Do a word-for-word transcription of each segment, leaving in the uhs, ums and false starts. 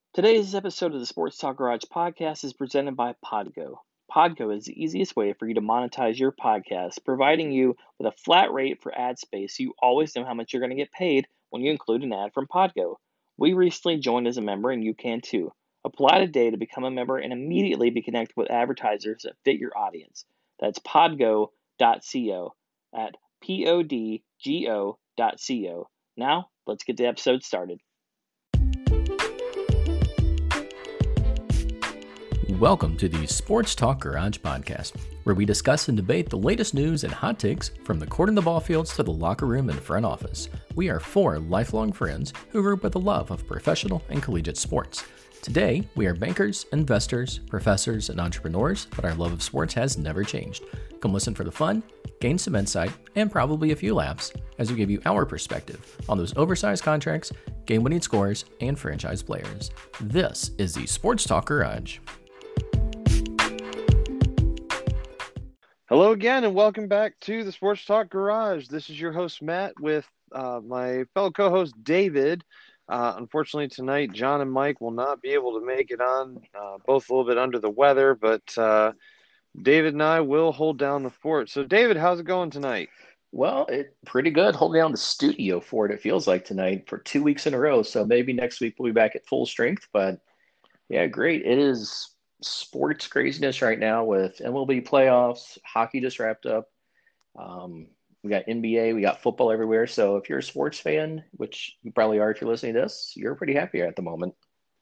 Today's episode of the Sports Talk Garage podcast is presented by Podgo. Podgo is the easiest way for you to monetize your podcast, providing you with a flat rate for ad space so you always know how much you're going to get paid when you include an ad from Podgo. We recently joined as a member and you can too. Apply today to become a member and immediately be connected with advertisers that fit your audience. That's podgo dot co at P O D G O dot co. Now, let's get the episode started. Welcome to the Sports Talk Garage podcast, where we discuss and debate the latest news and hot takes from the court and the ball fields to the locker room and front office. We are four lifelong friends who grew up with a love of professional and collegiate sports. Today, we are bankers, investors, professors, and entrepreneurs, but our love of sports has never changed. Come listen for the fun, gain some insight, and probably a few laughs as we give you our perspective on those oversized contracts, game-winning scores, and franchise players. This is the Sports Talk Garage. Hello again, and welcome back to the Sports Talk Garage. This is your host, Matt, with uh, my fellow co-host, David. Uh, unfortunately, tonight, John and Mike will not be able to make it on, uh, both a little bit under the weather, but uh, David and I will hold down the fort. So, David, how's it going tonight? Well, it pretty good. Holding down the studio for it, it feels like tonight for two weeks in a row. So maybe next week we'll be back at full strength. But yeah, great. It is sports craziness right now with M L B playoffs. Hockey just wrapped up. Um, we got N B A, we got football everywhere. So if you're a sports fan, which you probably are if you're listening to this, you're pretty happy at the moment.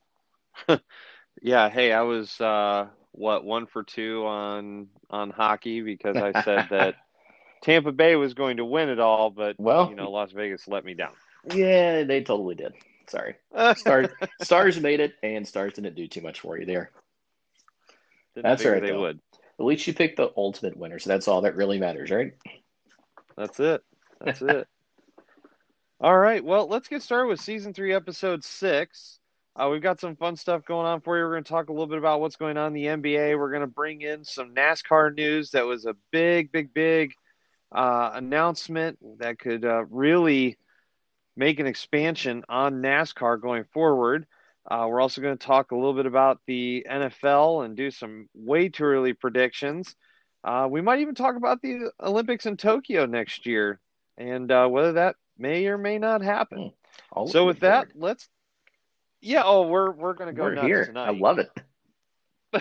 Yeah, hey, I was uh, what one for two on on hockey because I said that Tampa Bay was going to win it all, but Well, you know, Las Vegas let me down. yeah, they totally did. Sorry. Stars, Stars made it, and Stars didn't do too much for you there. Didn't That's figure right, they though. would. At least you picked the ultimate winner, so that's all that really matters, right? That's it. That's it. All right. Well, let's get started with season three, episode six. Uh, we've got some fun stuff going on for you. We're going to talk a little bit about what's going on in the N B A. We're going to bring in some NASCAR news. That was a big, big, big uh, announcement that could uh, really make an expansion on NASCAR going forward. Uh, we're also going to talk a little bit about the N F L and do some way too early predictions. Uh, we might even talk about the Olympics in Tokyo next year and uh, whether that may or may not happen. Hmm. So with that, let's yeah, oh, we're we're going to go we're nuts here. tonight. I love it.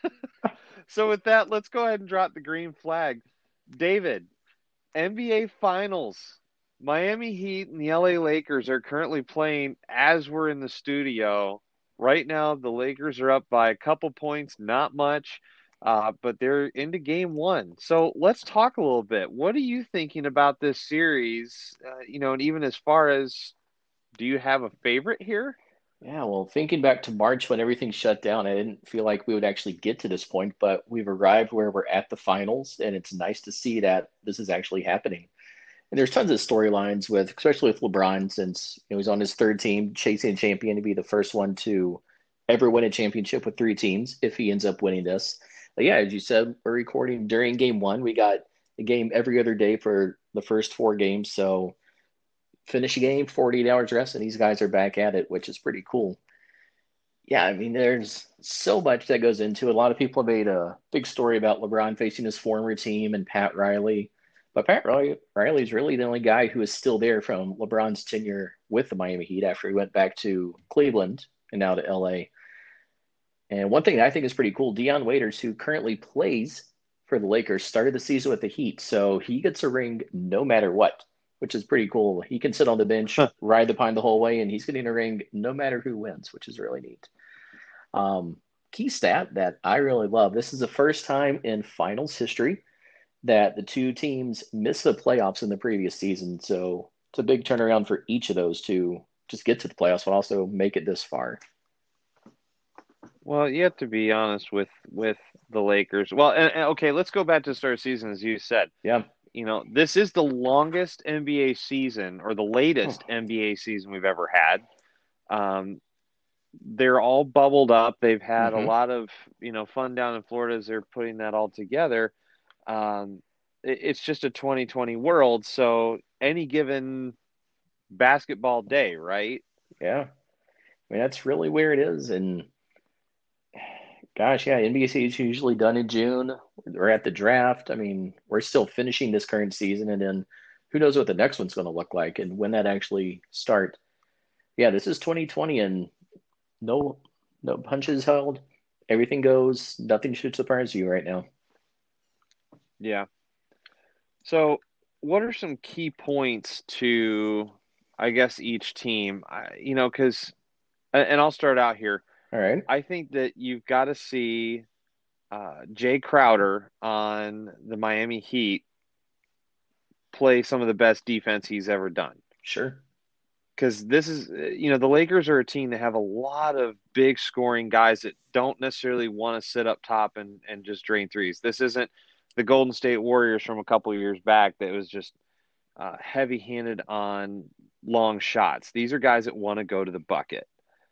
So with that, let's go ahead and drop the green flag. David, N B A Finals. Miami Heat and the L A Lakers are currently playing as we're in the studio. Right now, the Lakers are up by a couple points, not much, uh, but they're into game one. So let's talk a little bit. What are you thinking about this series? Uh, you know, and even as far as, do you have a favorite here? Yeah, well, thinking back to March when everything shut down, I didn't feel like we would actually get to this point, but we've arrived where we're at the finals, and it's nice to see that this is actually happening. And there's tons of storylines with, especially with LeBron, since you know he's on his third team, chasing a champion to be the first one to ever win a championship with three teams if he ends up winning this. But yeah, as you said, we're recording during game one. We got a game every other day for the first four games. So finish a game, forty-eight hours rest, and these guys are back at it, which is pretty cool. Yeah, I mean, there's so much that goes into it. A lot of people have made a big story about LeBron facing his former team and Pat Riley. But Pat Riley, Riley's really the only guy who is still there from LeBron's tenure with the Miami Heat after he went back to Cleveland and now to L A. And one thing that I think is pretty cool, Dion Waiters, who currently plays for the Lakers, started the season with the Heat. So he gets a ring no matter what, which is pretty cool. He can sit on the bench, ride the pine the whole way, and he's getting a ring no matter who wins, which is really neat. Um, key stat that I really love. This is the first time in finals history that the two teams missed the playoffs in the previous season. So it's a big turnaround for each of those to just get to the playoffs, but also make it this far. Well, you have to be honest with with the Lakers. Well, and, and, okay, let's go back to the start of the season, as you said. Yeah. You know, this is the longest N B A season or the latest oh. N B A season we've ever had. Um, they're all bubbled up. They've had mm-hmm. a lot of, you know, fun down in Florida as they're putting that all together. Um, it, it's just a twenty twenty world. So any given basketball day, right? Yeah. I mean, that's really where it is. And gosh, yeah, N B A is usually done in June. We're at the draft. I mean, we're still finishing this current season, and then who knows what the next one's going to look like and when that actually start. Yeah, this is twenty twenty, and no, no punches held. Everything goes. Nothing should surprise you right now. Yeah. So, what are some key points to, I guess, each team? I, you know, because, and I'll start out here. All right. I think that you've got to see uh, Jay Crowder on the Miami Heat play some of the best defense he's ever done. Sure. Because this is, you know, the Lakers are a team that have a lot of big scoring guys that don't necessarily want to sit up top and, and just drain threes. This isn't the Golden State Warriors from a couple of years back that was just uh, heavy handed on long shots. These are guys that want to go to the bucket.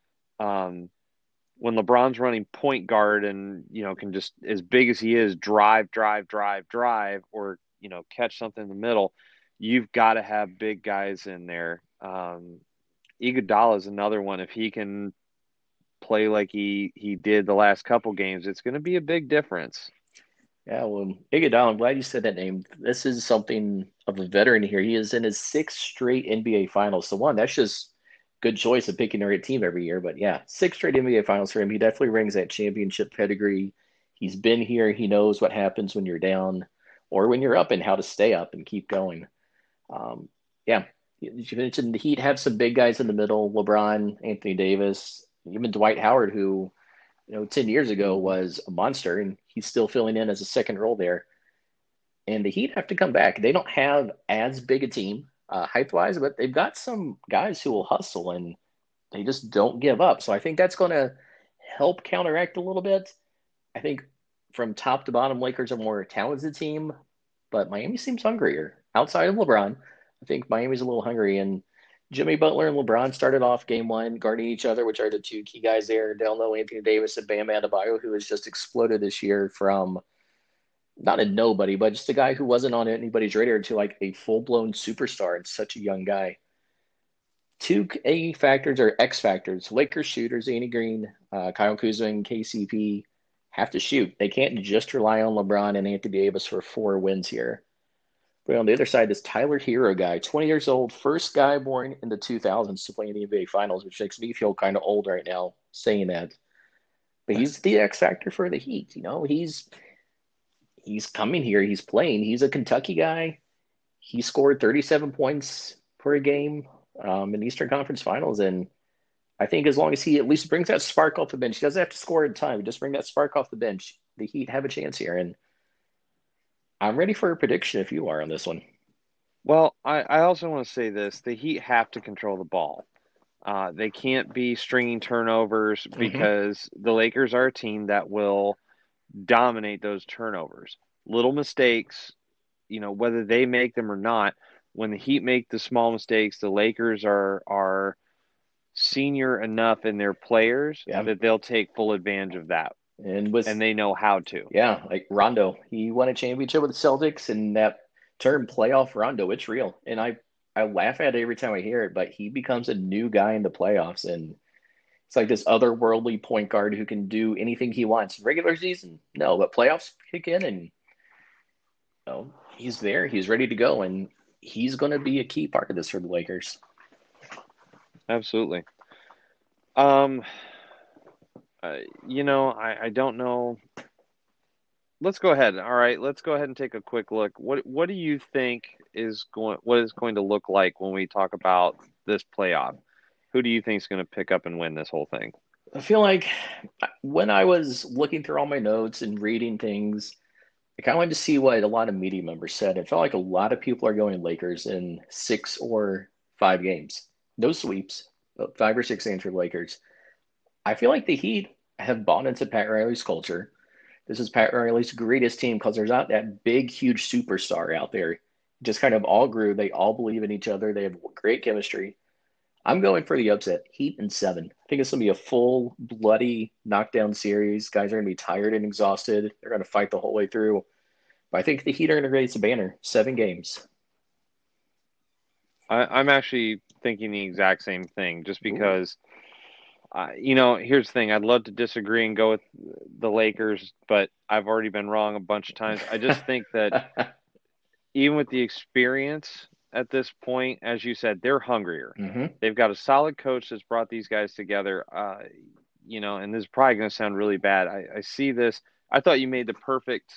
Um, when LeBron's running point guard and, you know, can just, as big as he is, drive, drive, drive, drive, or, you know, catch something in the middle, you've got to have big guys in there. Um, Iguodala is another one. If he can play like he, he did the last couple games, it's going to be a big difference. Yeah, well, Iguodala, I'm glad you said that name. This is something of a veteran here. He is in his sixth straight N B A Finals. So one, that's just good choice of picking the right team every year. But yeah, six straight N B A Finals for him. He definitely brings that championship pedigree. He's been here. He knows what happens when you're down or when you're up and how to stay up and keep going. Um, yeah, you mentioned the Heat have some big guys in the middle: LeBron, Anthony Davis, even Dwight Howard, who you know ten years ago was a monster, and he's still filling in as a second role there. And the Heat have to come back. They don't have as big a team uh, height wise, but they've got some guys who will hustle and they just don't give up. So I think that's going to help counteract a little bit. I think from top to bottom, Lakers are more talented team, but Miami seems hungrier. Outside of LeBron, I think Miami's a little hungry. And Jimmy Butler and LeBron started off game one guarding each other, which are the two key guys there. They'll know Anthony Davis and Bam Adebayo, who has just exploded this year from not a nobody, but just a guy who wasn't on anybody's radar to like a full-blown superstar and such a young guy. Two A factors or X factors. Lakers shooters, Andy Green, uh, Kyle Kuzma, and K C P have to shoot. They can't just rely on LeBron and Anthony Davis for four wins here. But on the other side, this Tyler Hero guy, twenty years old, first guy born in the two thousands to play in the N B A Finals, which makes me feel kind of old right now saying that. But he's the X factor for the Heat. You know, he's he's coming here. He's playing. He's a Kentucky guy. He scored thirty-seven points per game um, in the Eastern Conference Finals. And I think as long as he at least brings that spark off the bench, he doesn't have to score in time. Just bring that spark off the bench. The Heat have a chance here. And I'm ready for a prediction if you are on this one. Well, I, I also want to say this. The Heat have to control the ball. Uh, they can't be stringing turnovers because mm-hmm. the Lakers are a team that will dominate those turnovers. Little mistakes, you know, whether they make them or not, when the Heat make the small mistakes, the Lakers are are senior enough in their players yeah. that they'll take full advantage of that. And with and they know how to. Yeah, like Rondo. He won a championship with the Celtics, and that term playoff Rondo, it's real. And I, I laugh at it every time I hear it, but he becomes a new guy in the playoffs. And it's like this otherworldly point guard who can do anything he wants. Regular season, no, but playoffs kick in and you know, he's there. He's ready to go. And he's going to be a key part of this for the Lakers. Absolutely. Um, uh, you know, I, I don't know. Let's go ahead. All right, let's go ahead and take a quick look. What what do you think is going what is going to look like when we talk about this playoff? Who do you think is going to pick up and win this whole thing? I feel like when I was looking through all my notes and reading things, I kind of wanted to see what a lot of media members said. It felt like a lot of people are going Lakers in six or five games. No sweeps, but five or six games for the Lakers. I feel like the Heat have bought into Pat Riley's culture. This is Pat Riley's greatest team because there's not that big, huge superstar out there. Just kind of all grew. They all believe in each other. They have great chemistry. I'm going for the upset. Heat in seven. I think it's going to be a full, bloody knockdown series. Guys are going to be tired and exhausted. They're going to fight the whole way through. But I think the Heat are going to raise the banner. Seven games. I, I'm actually thinking the exact same thing just because uh, you know, here's the thing. I'd love to disagree and go with the Lakers, but I've already been wrong a bunch of times. I just think that even with the experience at this point, as you said, they're hungrier. hmm They've got a solid coach that's brought these guys together. Uh, you know, and this is probably going to sound really bad. I, I see this. I thought you made the perfect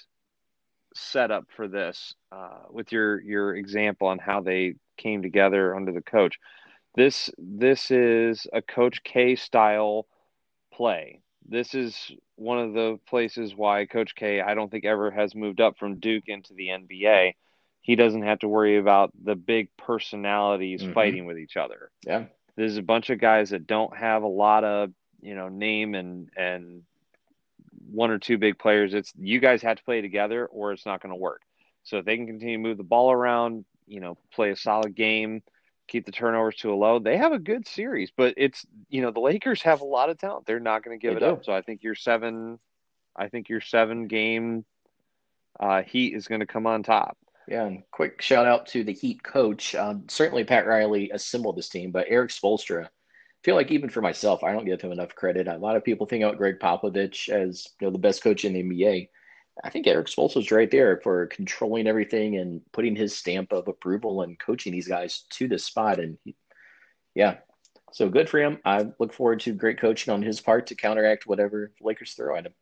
setup for this uh, with your your example on how they came together under the coach. This this is a Coach K style play. This is one of the places why Coach K, I don't think, ever has moved up from Duke into the N B A. He doesn't have to worry about the big personalities hmm fighting with each other. Yeah. There's a bunch of guys that don't have a lot of, you know, name and and one or two big players. It's you guys have to play together or it's not going to work. So if they can continue to move the ball around, you know, play a solid game, keep the turnovers to a low, they have a good series. But it's, you know, the Lakers have a lot of talent. They're not going to give They it do. up. So I think your seven, I think your seven game uh, Heat is going to come on top. Yeah, and quick shout out to the Heat coach. Um, certainly, Pat Riley assembled this team, but Eric Spoelstra. I feel like even for myself, I don't give him enough credit. A lot of people think out Greg Popovich as you know the best coach in the N B A. I think Eric Spoelstra's right there for controlling everything and putting his stamp of approval and coaching these guys to this spot. And he, yeah, so good for him. I look forward to great coaching on his part to counteract whatever the Lakers throw at him.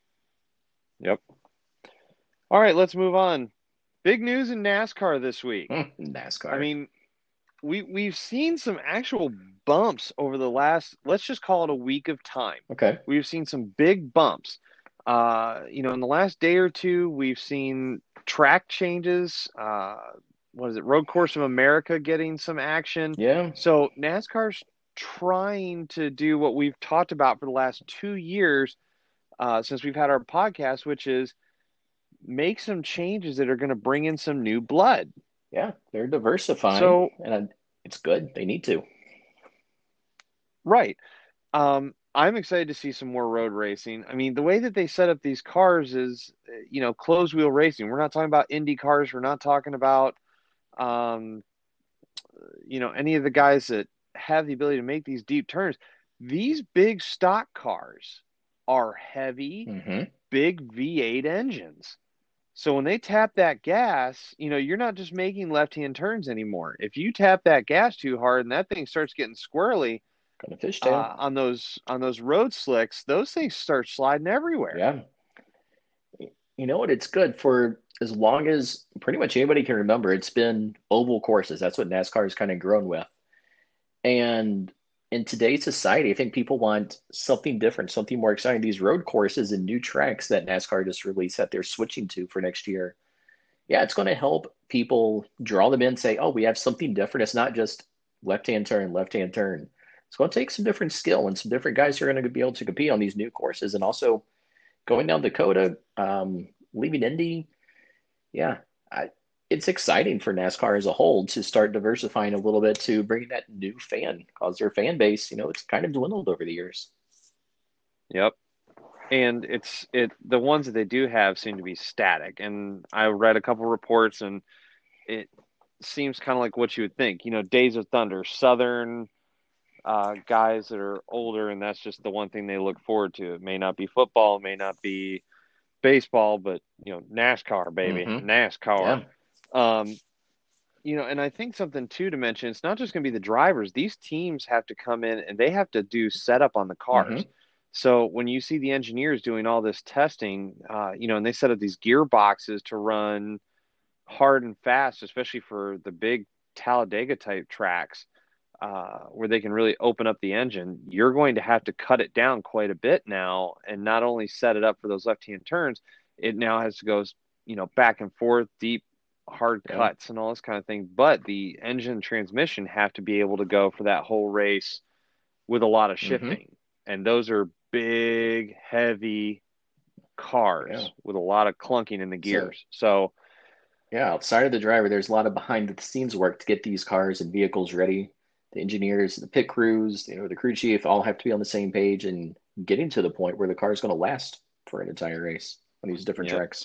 Yep. All right, let's move on. Big news in NASCAR this week. NASCAR. I mean, we we've seen some actual bumps over the last, let's just call it a week of time. Okay. We've seen some big bumps. Uh, you know, in the last day or two, we've seen track changes. Uh, what is it? Road Course of America getting some action. Yeah. So NASCAR's trying to do what we've talked about for the last two years uh, since we've had our podcast, which is make some changes that are going to bring in some new blood. Yeah, they're diversifying, So, and it's good. They need to. right. Um, I'm excited to see some more road racing. I mean, the way that they set up these cars is, uh, you know, closed wheel racing. We're not talking about Indy cars. We're not talking about, um, you know, any of the guys that have the ability to make these deep turns. These big stock cars are heavy, hmm big V eight engines. So when they tap that gas, you know, you're not just making left-hand turns anymore. If you tap that gas too hard and that thing starts getting squirrely, Got a fishtail. uh, on those on those road slicks, those things start sliding everywhere. Yeah. You know what? It's good for as long as pretty much anybody can remember. It's been oval courses. That's what NASCAR has kind of grown with. And in today's society, I think people want something different, something more exciting. These road courses and new tracks that NASCAR just released that they're switching to for next year. Yeah, it's going to help people draw them in, say, oh, we have something different. It's not just left-hand turn, left-hand turn. It's going to take some different skill and some different guys who are going to be able to compete on these new courses. And also going down Dakota, um, leaving Indy. Yeah, I, it's exciting for NASCAR as a whole to start diversifying a little bit to bring that new fan because their fan base, you know, it's kind of dwindled over the years. Yep. And it's it the ones that they do have seem to be static. And I read a couple reports and it seems kind of like what you would think. You know, Days of Thunder, Southern uh, guys that are older, and that's just the one thing they look forward to. It may not be football, it may not be baseball, but you know, NASCAR, baby, Mm-hmm. NASCAR. Yeah. Um, you know, and I think something too to mention, it's not just going to be the drivers. These teams have to come in and they have to do setup on the cars. Mm-hmm. So when you see the engineers doing all this testing, uh, you know, and they set up these gearboxes to run hard and fast, especially for the big Talladega type tracks, uh, where they can really open up the engine, you're going to have to cut it down quite a bit now, and not only set it up for those left-hand turns, it now has to go, you know, back and forth, deep, hard Yeah. cuts, and all this kind of thing. But the engine and transmission have to be able to go for that whole race with a lot of shifting, Mm-hmm. and those are big, heavy cars Yeah. with a lot of clunking in the So, gears. So, yeah, outside of the driver, there's a lot of behind the scenes work to get these cars and vehicles ready. The engineers, the pit crews, you know, the crew chief all have to be on the same page and getting to the point where the car is going to last for an entire race on these different yep. tracks.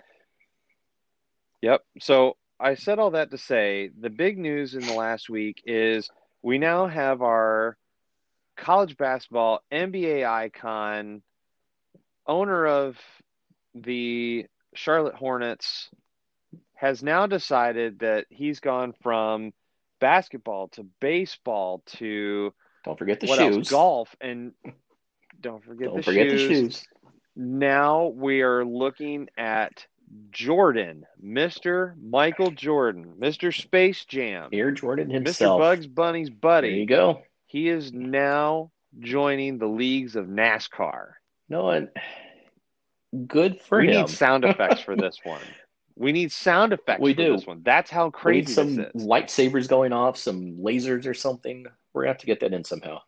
Yep. So I said all that to say the big news in the last week is we now have our college basketball, N B A icon, owner of the Charlotte Hornets, has now decided that he's gone from basketball to baseball to Don't forget the what else? shoes. Golf, and don't forget Don't the forget the shoes. shoes. Now we are looking at Jordan, Mister Michael Jordan, Mister Space Jam, Air Jordan Mister himself. Bugs Bunny's There buddy. you go. He is now joining the leagues of NASCAR. No, and good for we him. need sound effects for this one. We need sound effects We for do. this one. That's how We need crazy some this is. lightsabers going off, some lasers or something. We're gonna have to get that in somehow.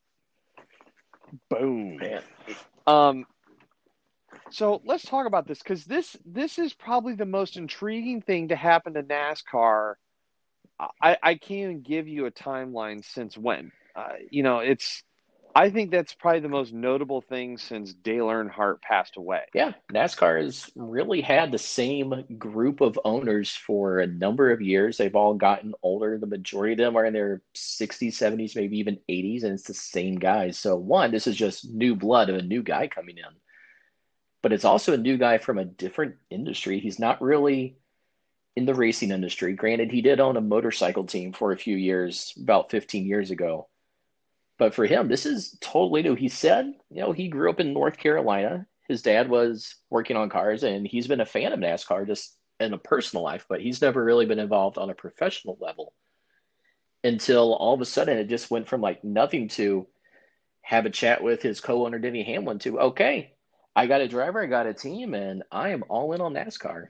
Boom. Man. Um, so let's talk about this, because this this is probably the most intriguing thing to happen to NASCAR. I, I can't even give you a timeline since when. Uh, you know, it's. I think that's probably the most notable thing since Dale Earnhardt passed away. Yeah, NASCAR has really had the same group of owners for a number of years. They've all gotten older. The majority of them are in their sixties, seventies, maybe even eighties, and it's the same guys. So, one, this is just new blood of a new guy coming in. But it's also a new guy from a different industry. He's not really in the racing industry. Granted, he did own a motorcycle team for a few years, about fifteen years ago. But for him, this is totally new. He said, you know, he grew up in North Carolina. His dad was working on cars, and he's been a fan of NASCAR just in a personal life, but he's never really been involved on a professional level until all of a sudden it just went from like nothing to have a chat with his co-owner, Denny Hamlin, to, okay, I got a driver, I got a team, and I am all in on NASCAR.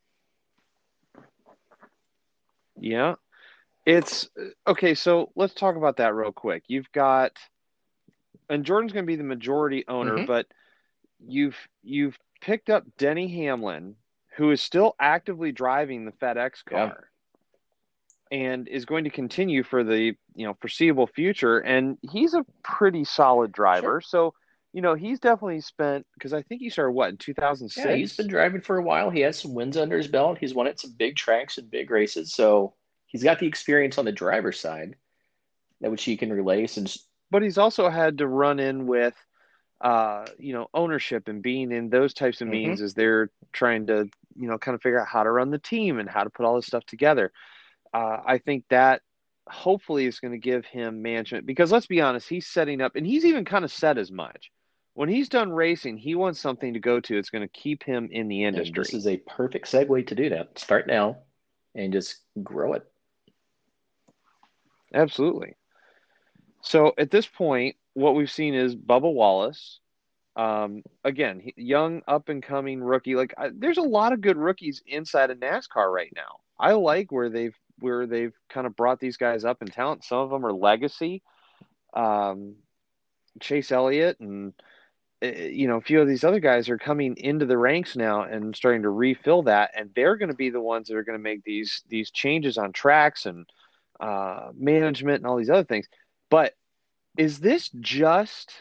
Yeah. It's okay. So let's talk about that real quick. You've got, and Jordan's going to be the majority owner, Mhm. but you've you've picked up Denny Hamlin, who is still actively driving the FedEx car, and is going to continue for the you know foreseeable future. And he's a pretty solid driver. So you know he's definitely spent, because I think he started what in two thousand six. Yeah, he's been driving for a while. He has some wins under his belt. He's won at some big tracks and big races. So he's got the experience on the driver's side, that which he can relay. Since, but he's also had to run in with, uh, you know, ownership and being in those types of Mhm. means as they're trying to, you know, kind of figure out how to run the team and how to put all this stuff together. Uh, I think that hopefully is going to give him management, because let's be honest, he's setting up, and he's even kind of said as much. When he's done racing, he wants something to go to. It's going to keep him in the and industry. this is a perfect segue to do that. Start now and just grow it. Absolutely. So at this point, what we've seen is Bubba Wallace. Um, again, he- young up and coming rookie. Like I, there's a lot of good rookies inside of NASCAR right now. I like where they've where they've kind of brought these guys up in talent. Some of them are legacy. Um, Chase Elliott and uh, you know a few of these other guys are coming into the ranks now and starting to refill that, and they're going to be the ones that are going to make these these changes on tracks and uh, management and all these other things. But is this just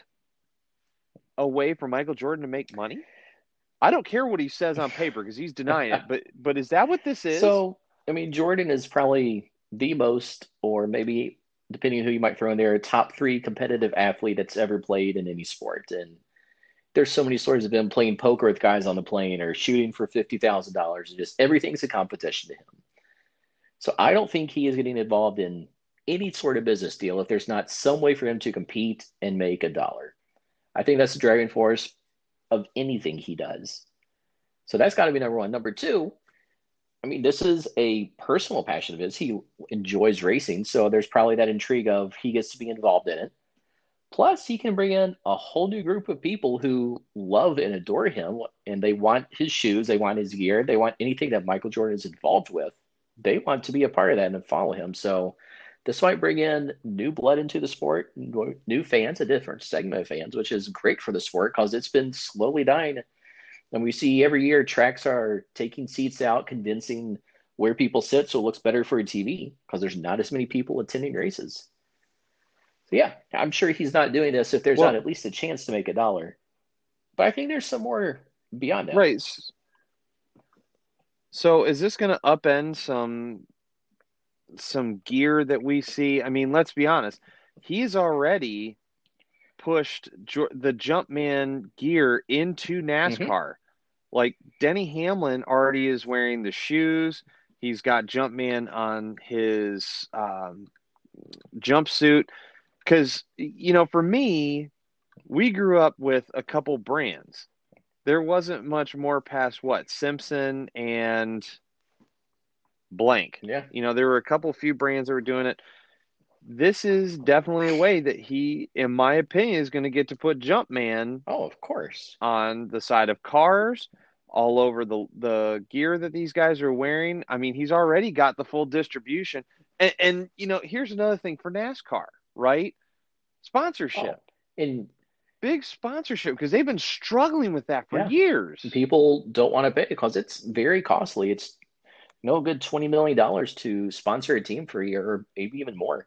a way for Michael Jordan to make money? I don't care what he says on paper because he's denying it, but but is that what this is? So, I mean, Jordan is probably the most, or maybe depending on who you might throw in there, top three competitive athlete that's ever played in any sport. And there's so many stories of him playing poker with guys on the plane or shooting for fifty thousand dollars. Just everything's a competition to him. So I don't think he is getting involved in any sort of business deal if there's not some way for him to compete and make a dollar. I think that's the driving force of anything he does. So that's got to be number one. Number two, I mean, this is a personal passion of his. He enjoys racing, so there's probably that intrigue of he gets to be involved in it. Plus, he can bring in a whole new group of people who love and adore him, and they want his shoes, they want his gear, they want anything that Michael Jordan is involved with. They want to be a part of that and follow him. So this might bring in new blood into the sport, new fans, a different segment of fans, which is great for the sport because it's been slowly dying. And we see every year tracks are taking seats out, condensing where people sit so it looks better for a T V because there's not as many people attending races. So yeah, I'm sure he's not doing this if there's Well- not at least a chance to make a dollar. But I think there's some more beyond that. Right. So is this going to upend some some gear that we see? I mean, let's be honest. He's already pushed jo- the Jumpman gear into Mm-hmm. NASCAR. Like Denny Hamlin already is wearing the shoes. He's got Jumpman on his um, jumpsuit. Because, you know, for me, we grew up with a couple brands. There wasn't much more past what? Simpson and blank. Yeah. You know, there were a couple few brands that were doing it. This is definitely a way that he, in my opinion, is going to get to put Jumpman Oh, of course. on the side of cars, all over the the gear that these guys are wearing. I mean, he's already got the full distribution. And, and you know, here's another thing for NASCAR, right? Sponsorship. Oh, and Big sponsorship, because they've been struggling with that for yeah, years. people don't want to pay because it's very costly. It's no good twenty million dollars to sponsor a team for a year or maybe even more.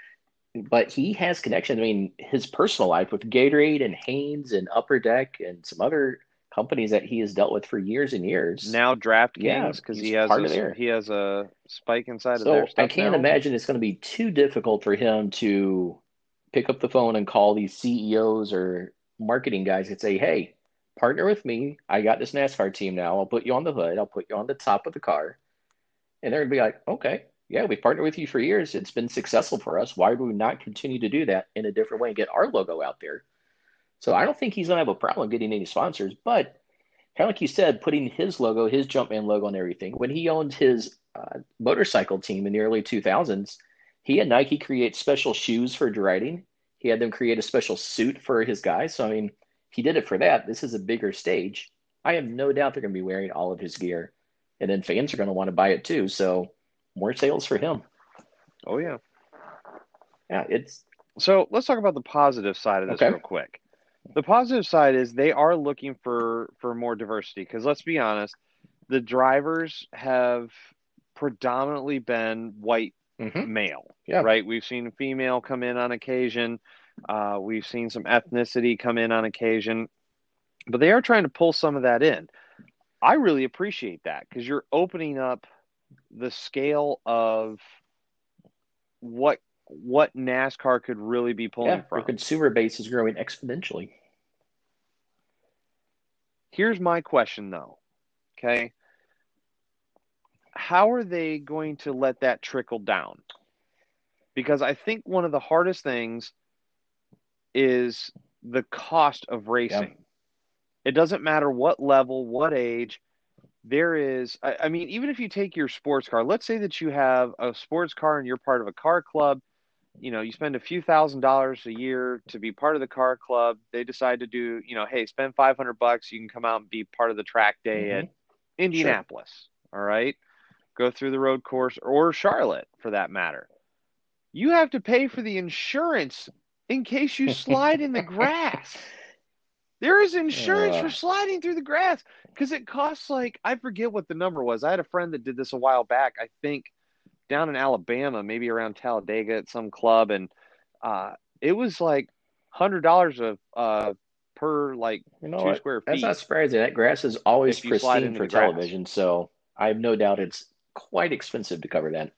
But he has connections. I mean, his personal life with Gatorade and Hanes and Upper Deck and some other companies that he has dealt with for years and years. Now DraftKings, Yeah, because he's he has part of a, there. he has a spike inside of their So stuff I can't now. imagine it's going to be too difficult for him to pick up the phone and call these C E Os or marketing guys and say, hey, partner with me. I got this NASCAR team now. I'll put you on the hood. I'll put you on the top of the car. And they're going to be like, okay, yeah, we've partnered with you for years. It's been successful for us. Why do we not continue to do that in a different way and get our logo out there? So I don't think he's going to have a problem getting any sponsors. But kind of like you said, putting his logo, his Jumpman logo on everything. When he owned his uh, motorcycle team in the early two thousands, he had Nike create special shoes for riding. He had them create a special suit for his guys. So, I mean, he did it for that. This is a bigger stage. I have no doubt they're going to be wearing all of his gear. And then fans are going to want to buy it too. So more sales for him. Oh, yeah. Yeah, it's So let's talk about the positive side of this okay. real quick. The positive side is they are looking for, for more diversity, because let's be honest, the drivers have predominantly been white Mm-hmm. male, Yeah. right? We've seen female come in on occasion. Uh, we've seen some ethnicity come in on occasion, but they are trying to pull some of that in. I really appreciate that, because you're opening up the scale of what what NASCAR could really be pulling Yeah, from. the consumer base is growing exponentially. Here's my question, though. Okay. How are they going to let that trickle down? Because I think one of the hardest things is the cost of racing. Yeah. It doesn't matter what level, what age. There is, I, I mean, even if you take your sports car, let's say that you have a sports car and you're part of a car club. You know, you spend a few thousand dollars a year to be part of the car club. They decide to do, you know, hey, spend five hundred bucks. You can come out and be part of the track day Mm-hmm. at Indianapolis. Sure. All right. Go through the road course, or Charlotte for that matter. You have to pay for the insurance in case you slide in the grass. There is insurance Uh. for sliding through the grass, because it costs like, I forget what the number was. I had a friend that did this a while back, I think down in Alabama, maybe around Talladega at some club. And uh, it was like one hundred dollars of, uh, per like You know two what? square feet. That's not surprising. That grass is always if you slide pristine into for the grass. television, so I have no doubt it's quite expensive to cover that.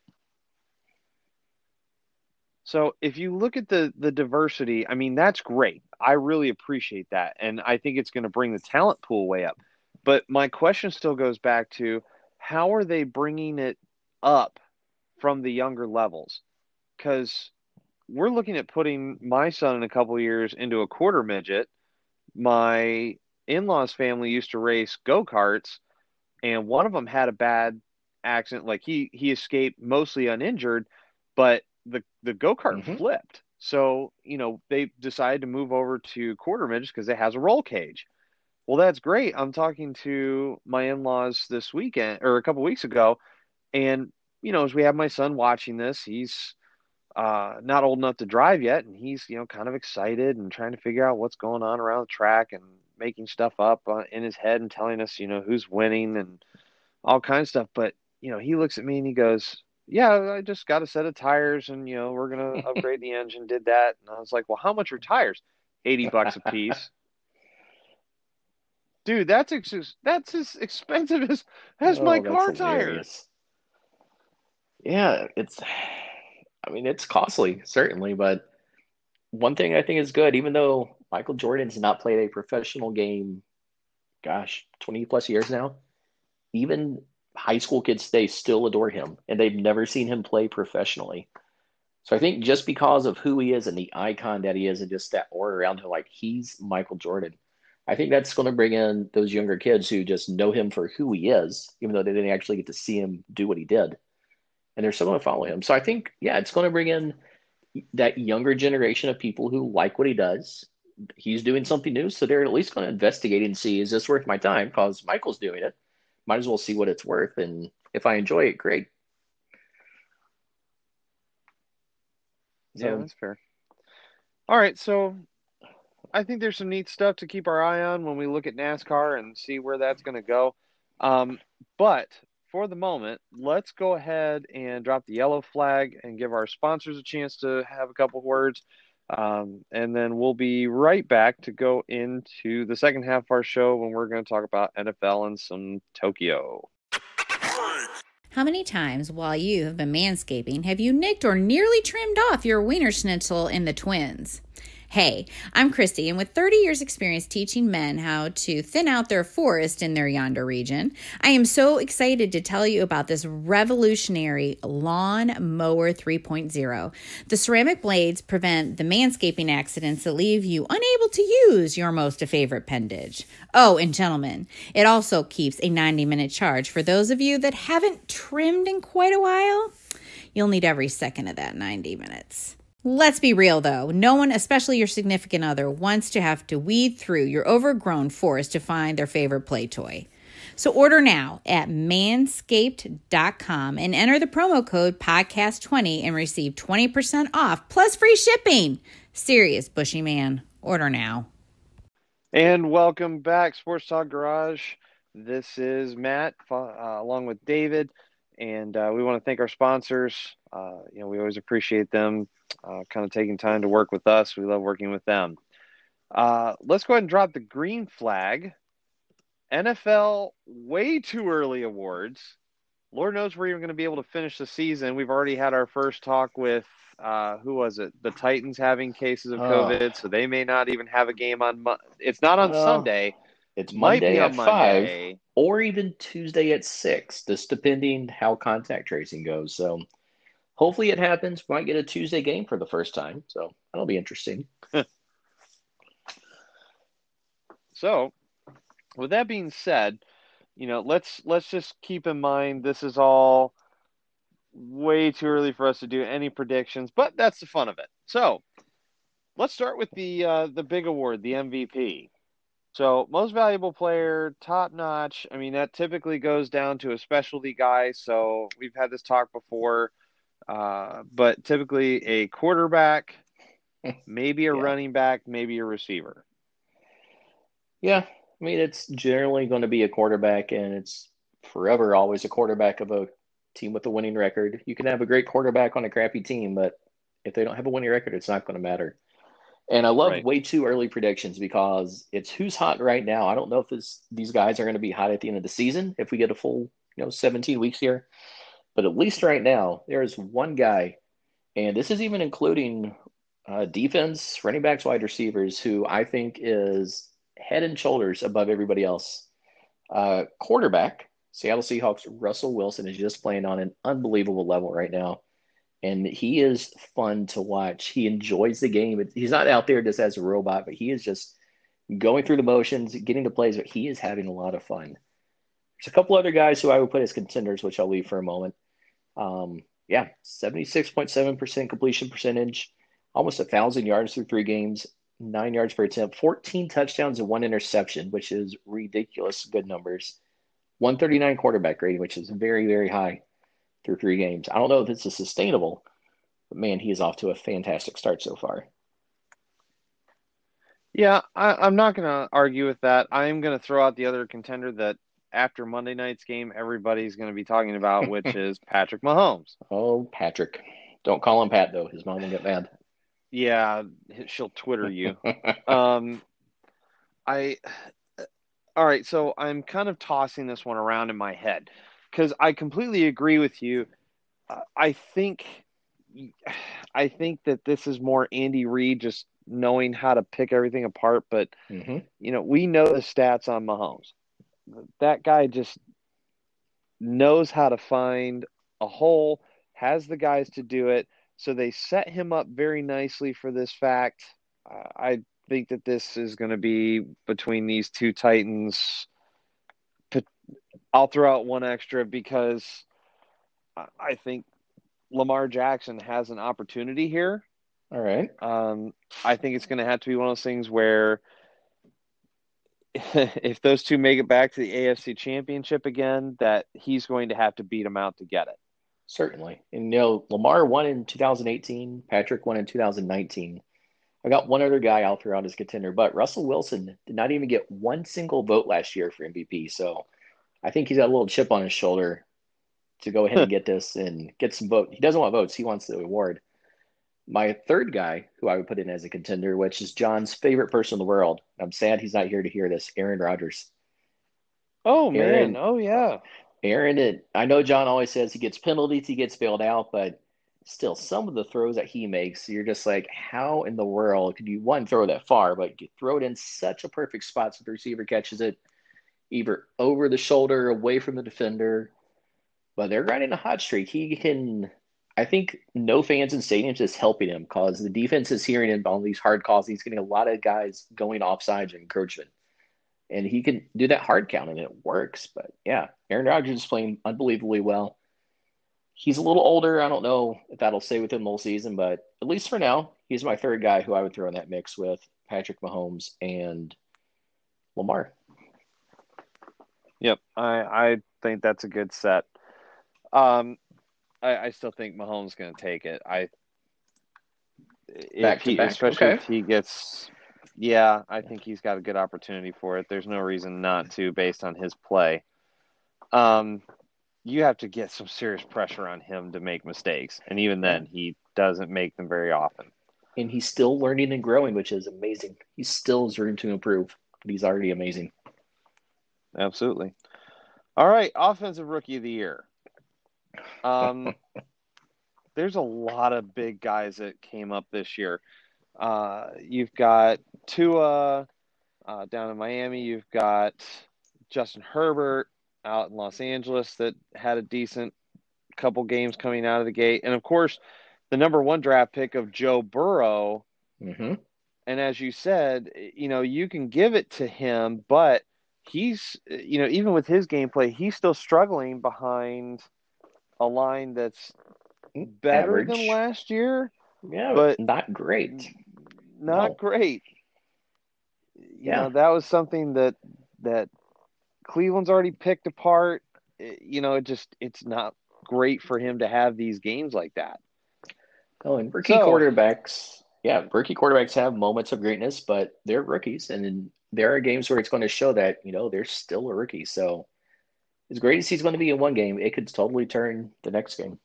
So if you look at the the diversity, I mean, that's great. I really appreciate that. And I think it's going to bring the talent pool way up. But my question still goes back to, how are they bringing it up from the younger levels? Because we're looking at putting my son in a couple of years into a quarter midget. My in-laws family used to race go-karts, and one of them had a bad accident. Like he he escaped mostly uninjured, but the the go-kart Mm-hmm. flipped. So, you know, they decided to move over to quarter midgets because it has a roll cage. Well, that's great. I'm talking to my in-laws this weekend or a couple weeks ago, and you know, as we have my son watching this, he's uh, not old enough to drive yet, and he's, you know, kind of excited and trying to figure out what's going on around the track and making stuff up uh, in his head and telling us, you know, who's winning and all kinds of stuff. But, you know, he looks at me and he goes, yeah, I just got a set of tires and, you know, we're going to upgrade the engine, did that. And I was like, well, how much are tires? eighty bucks a piece. Dude, that's ex- that's as expensive as, as Oh, my that's car tires. hilarious. Yeah, it's, I mean, it's costly, certainly, but one thing I think is good, even though Michael Jordan's not played a professional game, gosh, twenty plus years now, even high school kids today still adore him and they've never seen him play professionally. So I think just because of who he is and the icon that he is and just that aura around him, like he's Michael Jordan, I think that's going to bring in those younger kids who just know him for who he is, even though they didn't actually get to see him do what he did. And they're still going to follow him. So I think, yeah, it's going to bring in that younger generation of people who like what he does. He's doing something new. So they're at least going to investigate and see, is this worth my time? Because Michael's doing it. Might as well see what it's worth. And if I enjoy it, great. So, yeah, that's fair. All right, so I think there's some neat stuff to keep our eye on when we look at NASCAR and see where that's going to go. Um, but for the moment, let's go ahead and drop the yellow flag and give our sponsors a chance to have a couple of words. Um, and then we'll be right back to go into the second half of our show when we're going to talk about N F L and some Tokyo. How many times while you have been manscaping have you nicked or nearly trimmed off your wiener schnitzel in the twins? Hey, I'm Christy, and with thirty years experience teaching men how to thin out their forest in their yonder region, I am so excited to tell you about this revolutionary Lawn Mower three point oh. The ceramic blades prevent the manscaping accidents that leave you unable to use your most favorite appendage. Oh, and gentlemen, it also keeps a ninety minute charge for those of you that haven't trimmed in quite a while. You'll need every second of that ninety minutes. Let's be real, though. No one, especially your significant other, wants to have to weed through your overgrown forest to find their favorite play toy. So order now at manscaped dot com and enter the promo code podcast twenty and receive twenty percent off plus free shipping. Serious, bushy man. Order now. And welcome back, Sports Talk Garage. This is Matt uh, along with David, and uh, we want to thank our sponsors. Uh, you know, we always appreciate them uh, kind of taking time to work with us. We love working with them. Uh, let's go ahead and drop the green flag. N F L way too early awards. Lord knows we're even going to be able to finish the season. We've already had our first talk with, uh, who was it? The Titans having cases of COVID, oh. so they may not even have a game on Mo- It's not on oh. Sunday. It's Monday at Monday. five or even Tuesday at six, just depending how contact tracing goes. So hopefully it happens. We might get a Tuesday game for the first time, so that'll be interesting. So with that being said, you know, let's let's just keep in mind this is all way too early for us to do any predictions, but that's the fun of it. So let's start with the uh, the big award, the M V P. So most valuable player, top notch. I mean, that typically goes down to a specialty guy. So we've had this talk before, uh, but typically a quarterback, maybe a yeah. running back, maybe a receiver. Yeah. I mean, it's generally going to be a quarterback, and it's forever always a quarterback of a team with a winning record. You can have a great quarterback on a crappy team, but if they don't have a winning record, it's not going to matter. And I love right. way too early predictions because it's who's hot right now. I don't know if this, these guys are going to be hot at the end of the season if we get a full, you know, seventeen weeks here. But at least right now, there is one guy, and this is even including uh, defense, running backs, wide receivers, who I think is head and shoulders above everybody else. Uh, quarterback, Seattle Seahawks, Russell Wilson is just playing on an unbelievable level right now. And he is fun to watch. He enjoys the game. He's not out there just as a robot, but he is just going through the motions, getting the plays, but he is having a lot of fun. There's a couple other guys who I would put as contenders, which I'll leave for a moment. Um, yeah, seventy-six point seven percent completion percentage, almost one thousand yards through three games, nine yards per attempt, fourteen touchdowns and one interception, which is ridiculous good numbers. one thirty-nine quarterback rating, which is very, very high through three games. I don't know if this is sustainable, but man, he is off to a fantastic start so far. Yeah, I, I'm not going to argue with that. I'm going to throw out the other contender that after Monday night's game, everybody's going to be talking about, which is Patrick Mahomes. Oh, Patrick. Don't call him Pat, though. His mom will get mad. Yeah, she'll Twitter you. um, I, all right, so I'm kind of tossing this one around in my head because I completely agree with you. Uh, I think I think that this is more Andy Reid just knowing how to pick everything apart. But, Mm-hmm. you know, we know the stats on Mahomes. That guy just knows how to find a hole, has the guys to do it. So they set him up very nicely for this fact. Uh, I think that this is going to be between these two Titans. I'll throw out one extra because I think Lamar Jackson has an opportunity here. All right. Um, I think it's going to have to be one of those things where if those two make it back to the A F C Championship again, that he's going to have to beat them out to get it. Certainly. And, you know, Lamar won in two thousand eighteen. Patrick won in two thousand nineteen. I got one other guy I'll throw out as contender, but Russell Wilson did not even get one single vote last year for M V P. So I think he's got a little chip on his shoulder to go ahead and get this and get some votes. He doesn't want votes. He wants the award. My third guy who I would put in as a contender, which is John's favorite person in the world. I'm sad he's not here to hear this. Aaron Rodgers. Oh, Aaron, man. Oh, yeah. Aaron, it, I know John always says he gets penalties, he gets bailed out, but still, some of the throws that he makes, you're just like, how in the world could you, one, throw that far, but you throw it in such a perfect spot so the receiver catches it either over the shoulder, away from the defender. But they're riding a hot streak. He can, I think, no fans in stadiums is helping him because the defense is hearing him on these hard calls. He's getting a lot of guys going offsides and encroachment. And he can do that hard count, and it works. But, yeah, Aaron Rodgers is playing unbelievably well. He's a little older. I don't know if that'll stay with him the whole season, but at least for now, he's my third guy who I would throw in that mix with Patrick Mahomes and Lamar. Yep, I, I think that's a good set. Um, I, I still think Mahomes is going to take it. I back if to he, back. especially Okay. if he gets, yeah, I think he's got a good opportunity for it. There's no reason not to, based on his play. Um, you have to get some serious pressure on him to make mistakes, and even then, he doesn't make them very often. And he's still learning and growing, which is amazing. He still has room to improve, but he's already amazing. Absolutely. All right, offensive rookie of the year. Um, there's a lot of big guys that came up this year. Uh, you've got Tua uh, down in Miami. You've got Justin Herbert out in Los Angeles that had a decent couple games coming out of the gate. And, of course, the number one draft pick of Joe Burrow. Mm-hmm. And as you said, you know, you can give it to him, but he's, you know, even with his gameplay, he's still struggling behind a line that's better Average. than last year. Yeah, but not great. Not No. great. You Yeah. know, that was something that that Cleveland's already picked apart. It- you know, it just it's not great for him to have these games like that. Oh, and rookie So- quarterbacks, yeah, rookie quarterbacks have moments of greatness, but they're rookies, and then there are games where it's going to show that, you know, they're still a rookie. So as great as he's going to be in one game, it could totally turn the next game.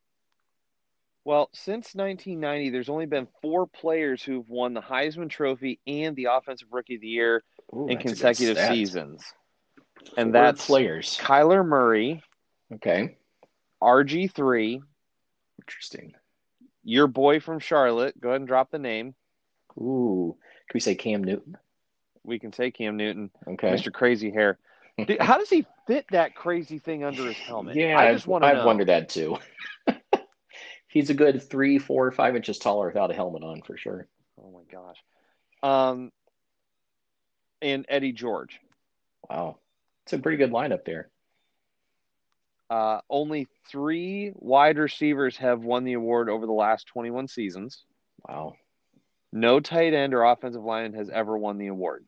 Well, since nineteen ninety, there's only been four players who've won the Heisman Trophy and the Offensive Rookie of the Year Ooh, in that's a good consecutive stat. seasons. And Four that's players. Kyler Murray, Okay, R G three, interesting. your boy from Charlotte. Go ahead and drop the name. Ooh, can we say Cam Newton? We can say Cam Newton, Okay. Mister Crazy Hair. Dude, how does he fit that crazy thing under his helmet? Yeah, I just I've, want to I've know. wondered that too. He's a good three, four, five inches taller without a helmet on for sure. Oh my gosh. Um, and Eddie George. Wow, it's a pretty good lineup there. Uh, only three wide receivers have won the award over the last twenty-one seasons. Wow. No tight end or offensive lineman has ever won the award.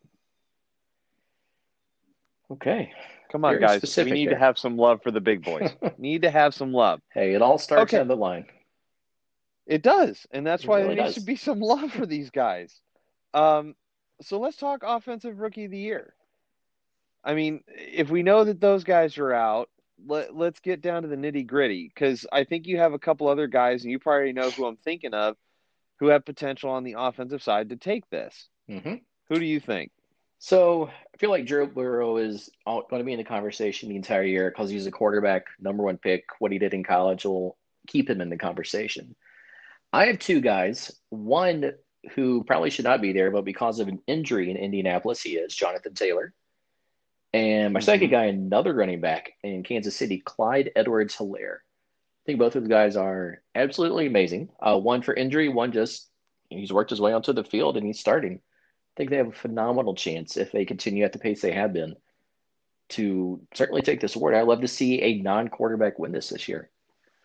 Okay. Come on, Very guys. specific We need there. to have some love for the big boys. Need to have some love. Hey, it all starts Okay. on the line. It does, and that's It why really there needs does. to be some love for these guys. Um, so let's talk Offensive Rookie of the Year. I mean, if we know that those guys are out, let, let's get down to the nitty-gritty, because I think you have a couple other guys, and you probably know who I'm thinking of, who have potential on the offensive side to take this. Mm-hmm. Who do you think? So I feel like Joe Burrow is going to be in the conversation the entire year because he's a quarterback, number one pick. What he did in college will keep him in the conversation. I have two guys. One who probably should not be there, but because of an injury in Indianapolis, he is Jonathan Taylor. And my second Mhm. guy, another running back in Kansas City, Clyde Edwards-Helaire. I think both of the guys are absolutely amazing. Uh, one for injury, one just he's worked his way onto the field and he's starting. I think they have a phenomenal chance if they continue at the pace they have been to certainly take this award. I'd love to see a non-quarterback win this this year.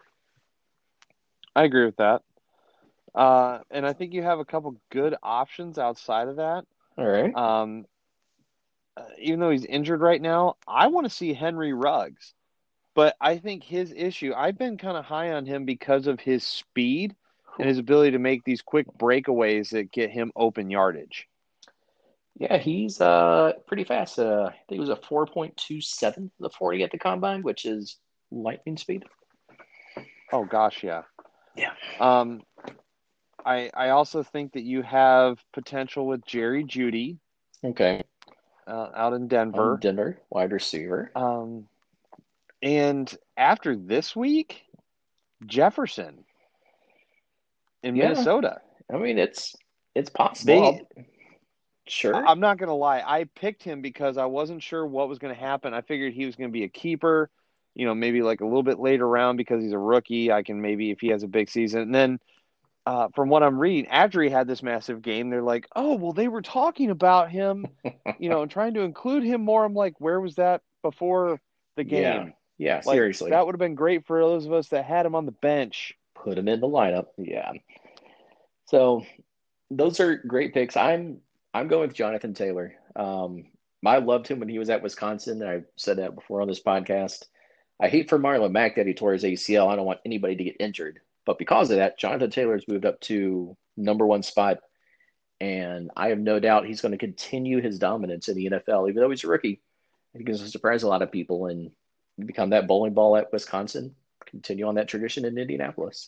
I agree with that. Uh, and I think you have a couple good options outside of that. All right. Um, uh, even though he's injured right now, I want to see Henry Ruggs. But I think his issue, I've been kind of high on him because of his speed and his ability to make these quick breakaways that get him open yardage. Yeah, he's uh pretty fast. Uh, I think it was a four point two seven the forty at the combine, which is lightning speed. Oh gosh, yeah. Yeah. Um, I I also think that you have potential with Jerry Jeudy Okay. uh, out in Denver. Um, Denver, wide receiver. Um, and after this week, Jefferson in Yeah. Minnesota. I mean, it's it's possible. They, sure. I- I'm not going to lie. I picked him because I wasn't sure what was going to happen. I figured he was going to be a keeper, you know, maybe like a little bit later round because he's a rookie. I can maybe, if he has a big season. And then uh, from what I'm reading, after he had this massive game, they're like, oh, well, they were talking about him, you know, and trying to include him more. I'm like, where was that before the game? Yeah. Yeah, Like, seriously. that would have been great for those of us that had him on the bench. Put him in the lineup. Yeah. So those are great picks. I'm I'm going with Jonathan Taylor. Um, I loved him when he was at Wisconsin. I've said that before on this podcast. I hate for Marlon Mack that he tore his A C L. I don't want anybody to get injured. But because of that, Jonathan Taylor's moved up to number one spot. And I have no doubt he's going to continue his dominance in the N F L, even though he's a rookie. I think he's going to surprise a lot of people and become that bowling ball at Wisconsin, continue on that tradition in Indianapolis.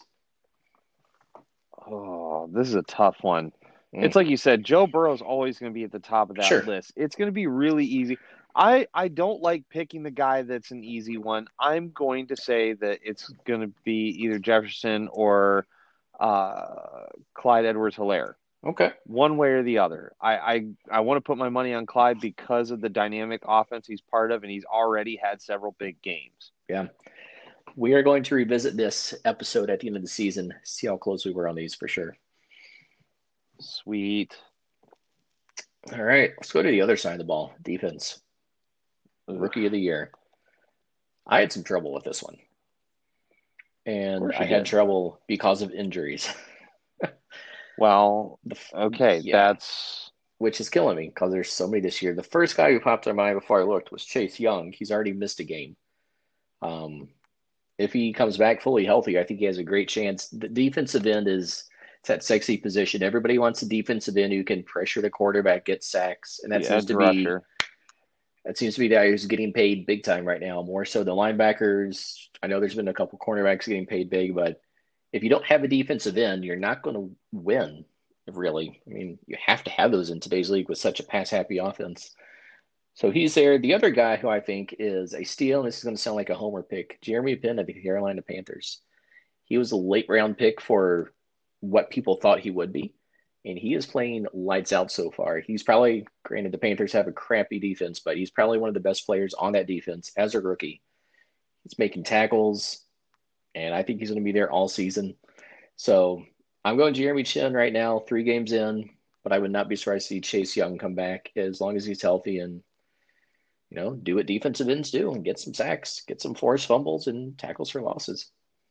Oh, this is a tough one. Mm. It's like you said, Joe Burrow's always going to be at the top of that Sure. list. It's going to be really easy. I, I don't like picking the guy that's an easy one. I'm going to say that it's going to be either Jefferson or uh, Clyde Edwards-Helaire. Okay. One way or the other. I, I, I want to put my money on Clyde because of the dynamic offense he's part of, and he's already had several big games. Yeah. We are going to revisit this episode at the end of the season, see how close we were on these for sure. Sweet. All right, let's go to the other side of the ball, defense. Rookie of the year. I had some trouble with this one. And I had did. trouble because of injuries. Well, okay, Yeah. that's... Which is killing me because there's so many this year. The first guy who popped in my mind before I looked was Chase Young. He's already missed a game. Um, if he comes back fully healthy, I think he has a great chance. The defensive end is it's that sexy position. Everybody wants a defensive end who can pressure the quarterback, get sacks, and that the seems edge to be rusher. that seems to be the guy who's getting paid big time right now. More so the linebackers. I know there's been a couple cornerbacks getting paid big, but if you don't have a defensive end, you're not going to win. Really, I mean, you have to have those in today's league with such a pass-happy offense. So he's there. The other guy who I think is a steal, and this is going to sound like a homer pick, Jeremy Pinn of the Carolina Panthers. He was a late-round pick for what people thought he would be, and he is playing lights out so far. He's probably, granted, the Panthers have a crappy defense, but he's probably one of the best players on that defense as a rookie. He's making tackles, and I think he's going to be there all season. So I'm going Jeremy Chin right now, three games in, but I would not be surprised to see Chase Young come back as long as he's healthy and, you know, do what defensive ends do and get some sacks, get some forced fumbles and tackles for losses.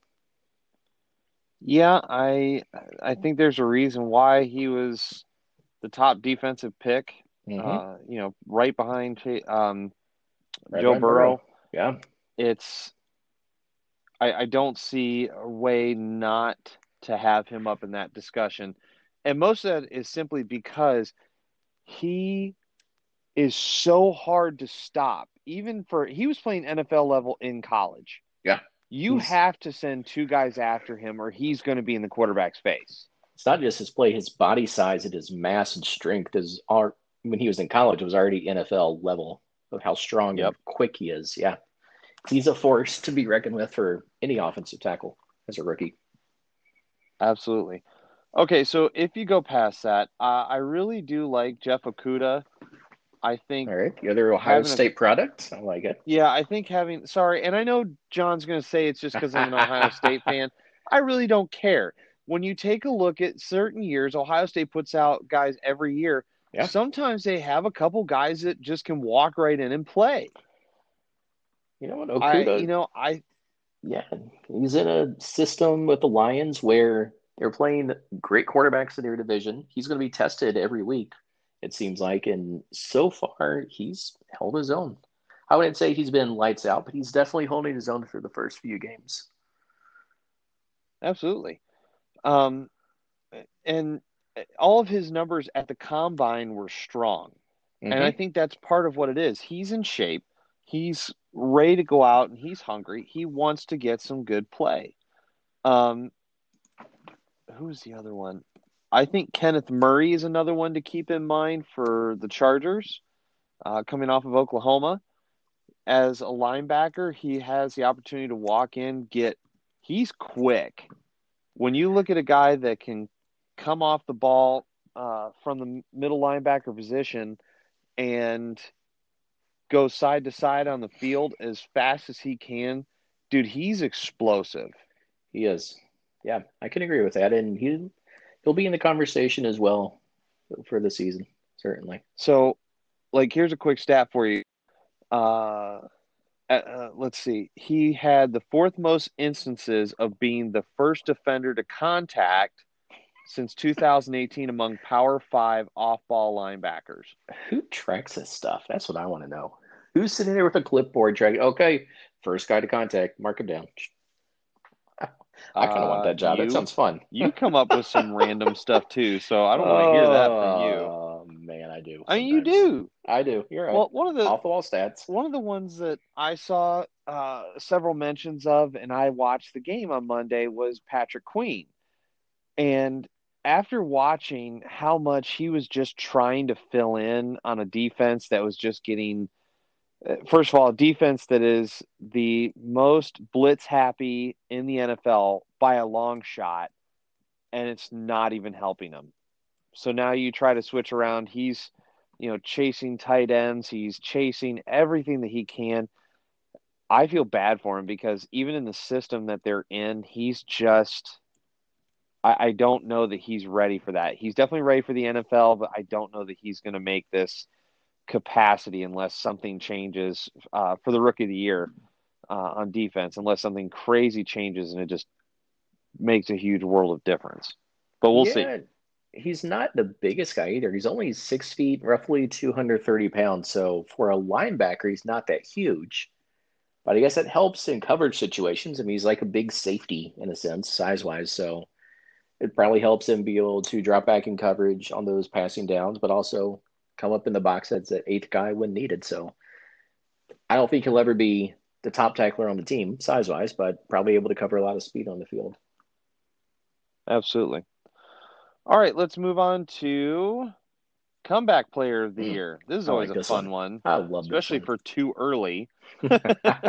Yeah, I I think there's a reason why he was the top defensive pick. Mm-hmm. Uh, you know, right behind um, Right Joe behind Burrow. Burrow. Yeah. It's I, I don't see a way not to have him up in that discussion. And most of that is simply because he is so hard to stop. Even for he was playing N F L level in college. Yeah. You He's- have to send two guys after him or he's going to be in the quarterback's face. It's not just his play, his body size and his mass and strength is are when he was in college was already N F L level of how strong Yep. and quick he is. Yeah. He's a force to be reckoned with for any offensive tackle as a rookie. Absolutely. Okay, so if you go past that, uh, I really do like Jeff Okuda. I think All right. The other Ohio having a State product. I like it. yeah, I think having sorry, and I know John's going to say it's just because I'm an Ohio State fan. I really don't care. When you take a look at certain years, Ohio State puts out guys every year. Yeah. Sometimes they have a couple guys that just can walk right in and play. You know what, I, Okuda? you know, I Yeah, he's in a system with the Lions where they're playing great quarterbacks in their division. He's going to be tested every week, it seems like, and so far he's held his own. I wouldn't say he's been lights out, but he's definitely holding his own for the first few games. absolutely. Um, and all of his numbers at the combine were strong. Mm-hmm. And I think that's part of what it is. He's in shape. He's ready to go out and he's hungry. He wants to get some good play. Um, who's the other one? I think Kenneth Murray is another one to keep in mind for the Chargers, uh, coming off of Oklahoma. As a linebacker, he has the opportunity to walk in, get – he's quick. When you look at a guy that can come off the ball uh, from the middle linebacker position and go side to side on the field as fast as he can, dude, he's explosive. He is. Yeah, I can agree with that. And he, he'll be in the conversation as well for the season, certainly. So, like, here's a quick stat for you. Uh, uh, let's see. He had the fourth most instances of being the first defender to contact since two thousand eighteen among Power Five off-ball linebackers. Who tracks this stuff? That's what I want to know. Who's sitting there with a clipboard tracking? Okay, first guy to contact, mark him down. I kind of want that job. Uh, you, that sounds fun. You come up with some random stuff too, so I don't want to hear that from you. Oh man, I do. I mean, you do. I do. You're right. Well, one of the off the wall stats. One of the ones that I saw uh, several mentions of, and I watched the game on Monday, was Patrick Queen. And after watching how much he was just trying to fill in on a defense that was just getting, first of all, a defense that is the most blitz happy in the N F L by a long shot, and it's not even helping him. So now you try to switch around. He's, you know, chasing tight ends. He's chasing everything that he can. I feel bad for him because even in the system that they're in, he's just I, I don't know that he's ready for that. He's definitely ready for the N F L, but I don't know that he's going to make this capacity unless something changes uh, for the rookie of the year uh, on defense, unless something crazy changes and it just makes a huge world of difference. But we'll yeah, see. He's not the biggest guy either. He's only six feet, roughly two hundred thirty pounds. So for a linebacker, he's not that huge. But I guess that helps in coverage situations. I mean, he's like a big safety in a sense, size-wise. So it probably helps him be able to drop back in coverage on those passing downs, but also come up in the box as the eighth guy when needed. So I don't think he'll ever be the top tackler on the team, size-wise, but probably able to cover a lot of speed on the field. Absolutely. All right, let's move on to comeback player of the year. This is I always like a this fun one. one, I love especially this one. for too early. You're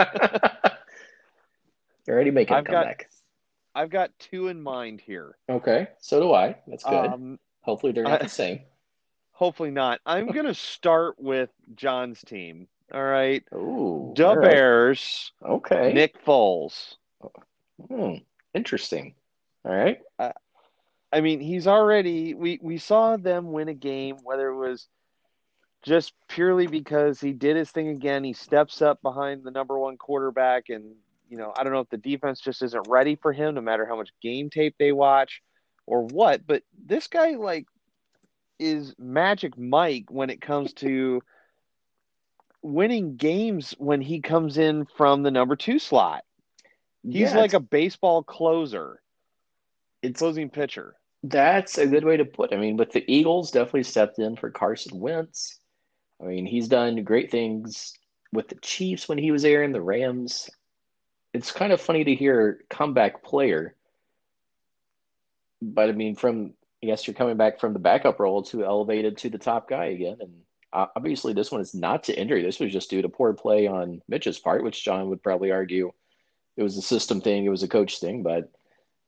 already making I've a comeback. Got, I've got two in mind here. Okay, so do I. That's good. Um, Hopefully they're not I, the same. Hopefully not. I'm going to start with John's team. All right. Ooh, Da all right. Bears. Okay. Nick Foles. Hmm. Interesting. All right. Uh, I mean, he's already we, – we saw them win a game, whether it was just purely because he did his thing again. He steps up behind the number one quarterback and, you know, I don't know if the defense just isn't ready for him no matter how much game tape they watch or what. But this guy, like, is Magic Mike when it comes to winning games when he comes in from the number two slot. He's yeah, like a baseball closer, it's closing pitcher. That's a good way to put it. I mean, but the Eagles definitely stepped in for Carson Wentz. I mean, he's done great things with the Chiefs when he was there in the Rams. It's kind of funny to hear comeback player. But I mean, from I guess you're coming back from the backup role to elevated to the top guy again. And obviously this one is not to injury. This was just due to poor play on Mitch's part, which John would probably argue it was a system thing. It was a coach thing, but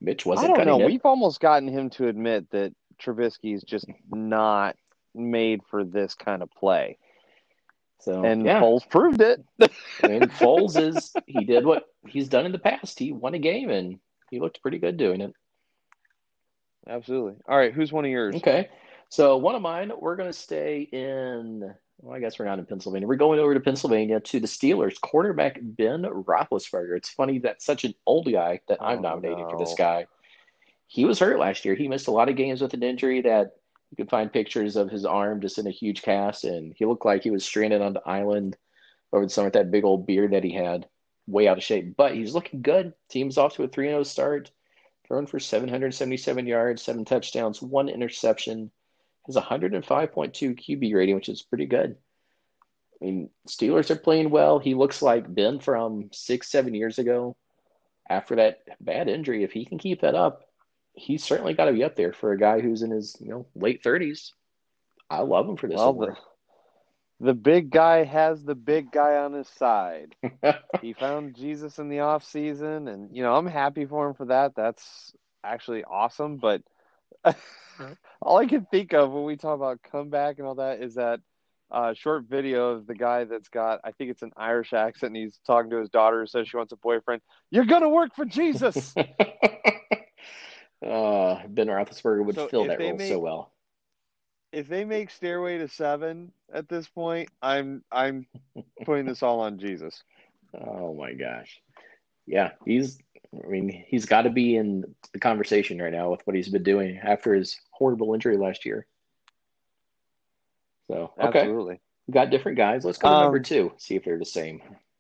Mitch I wasn't don't know. cutting it. We've almost gotten him to admit that Trubisky is just not made for this kind of play. So, and yeah. Foles proved it. I mean, Foles is, he did what he's done in the past. He won a game, and he looked pretty good doing it. Absolutely. All right, who's one of yours? Okay. So one of mine, we're going to stay in, well, I guess we're not in Pennsylvania. We're going over to Pennsylvania to the Steelers. Quarterback Ben Roethlisberger. It's funny that such an old guy that I'm Oh, nominating no. for this guy. He was hurt last year. He missed a lot of games with an injury that you could find pictures of his arm just in a huge cast, and he looked like he was stranded on the island over the summer with that big old beard that he had, way out of shape. But he's looking good. Team's off to a three and oh start, throwing for seven hundred seventy-seven yards, seven touchdowns, one interception. Has a one hundred five point two Q B rating, which is pretty good. I mean, Steelers are playing well. He looks like Ben from six, seven years ago. After that bad injury, if he can keep that up, he's certainly got to be up there for a guy who's in his, you know, late thirties. I love him for this Well, award. The, the big guy has the big guy on his side. He found Jesus in the off season, and you know, I'm happy for him for that. That's actually awesome. But all I can think of when we talk about comeback and all that is that uh, short video of the guy that's got, I think it's an Irish accent, and he's talking to his daughter who says she wants a boyfriend. You're gonna work for Jesus. uh, Ben Roethlisberger would So fill if that they role make- so well. If they make Stairway to Seven at this point, I'm I'm putting this all on Jesus. Oh my gosh. Yeah, he's I mean, he's got to be in the conversation right now with what he's been doing after his horrible injury last year. So, okay. Absolutely. We got different guys. Let's go to Um, number two, see if they're the same.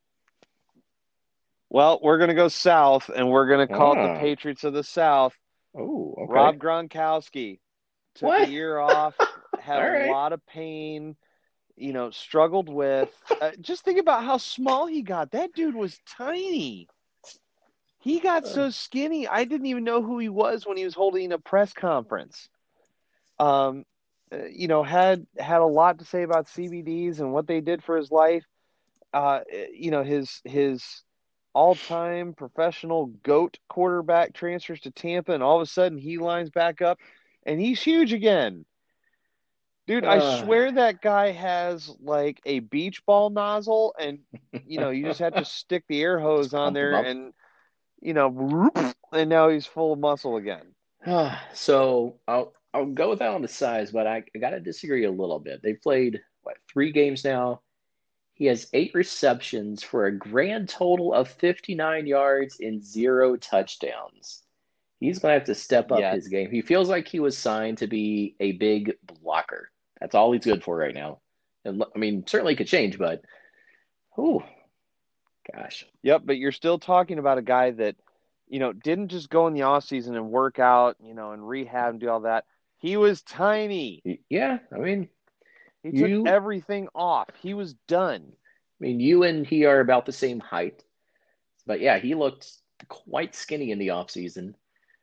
Well, we're gonna go south, and we're gonna call it Ah. the Patriots of the South. Oh, okay. Rob Gronkowski took What? a year off, had All a right. lot of pain, you know, struggled with. Uh, just think about how small he got. That dude was tiny. He got so skinny. I didn't even know who he was when he was holding a press conference. Um, uh, you know, had had a lot to say about C B Ds and what they did for his life. Uh, you know, his his all-time professional GOAT quarterback transfers to Tampa, and all of a sudden he lines back up, and he's huge again. Dude, I Uh. swear that guy has like a beach ball nozzle, and you know, you just have to stick the air hose Just on pump him there, up. and you know, whoop, and now he's full of muscle again. So I'll I'll go with that on the size, but I, I got to disagree a little bit. They played what three games now. He has eight receptions for a grand total of fifty-nine yards and zero touchdowns. He's going to have to step up Yeah. his game. He feels like he was signed to be a big blocker. That's all he's good for right now. And I mean, certainly could change, but oh, gosh. Yep, but you're still talking about a guy that, you know, didn't just go in the off season and work out, you know, and rehab and do all that. He was tiny. Yeah, I mean, He You- took everything off. He was done. I mean, you and he are about the same height. But yeah, he looked quite skinny in the offseason.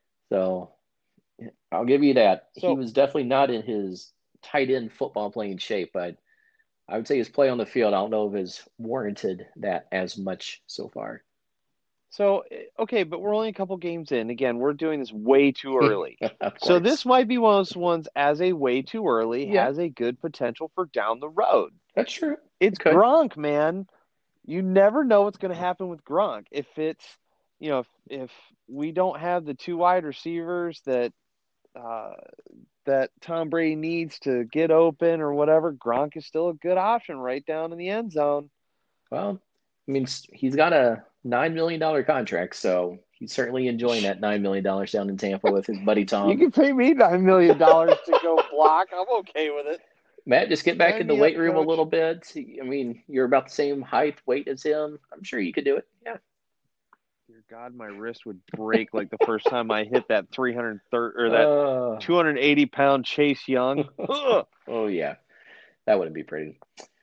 So I'll give you that. So- he was definitely not in his tight end football playing shape, but I would say his play on the field, I don't know if has warranted that as much so far. So, okay, but we're only a couple games in. Again, we're doing this way too early. Of So course. this might be one of those ones as a way too early, Yeah. has a good potential for down the road. That's true. It's Okay. Gronk, man. You never know what's going to happen with Gronk. If it's, you know, if, if we don't have the two wide receivers that uh, that Tom Brady needs to get open or whatever, Gronk is still a good option right down in the end zone. Well, I mean, he's got a nine million dollars contract, so he's certainly enjoying that nine million dollars down in Tampa with his buddy Tom. You can pay me nine million dollars to go block. I'm okay with it. Matt, just get back Sign in the me weight up, room coach. a little bit. I mean, you're about the same height, weight as him. I'm sure you could do it. Yeah. Dear God, my wrist would break like the first time I hit that three hundred thirty or that Uh, two hundred eighty pound Chase Young. Ugh. oh, yeah. That wouldn't be pretty.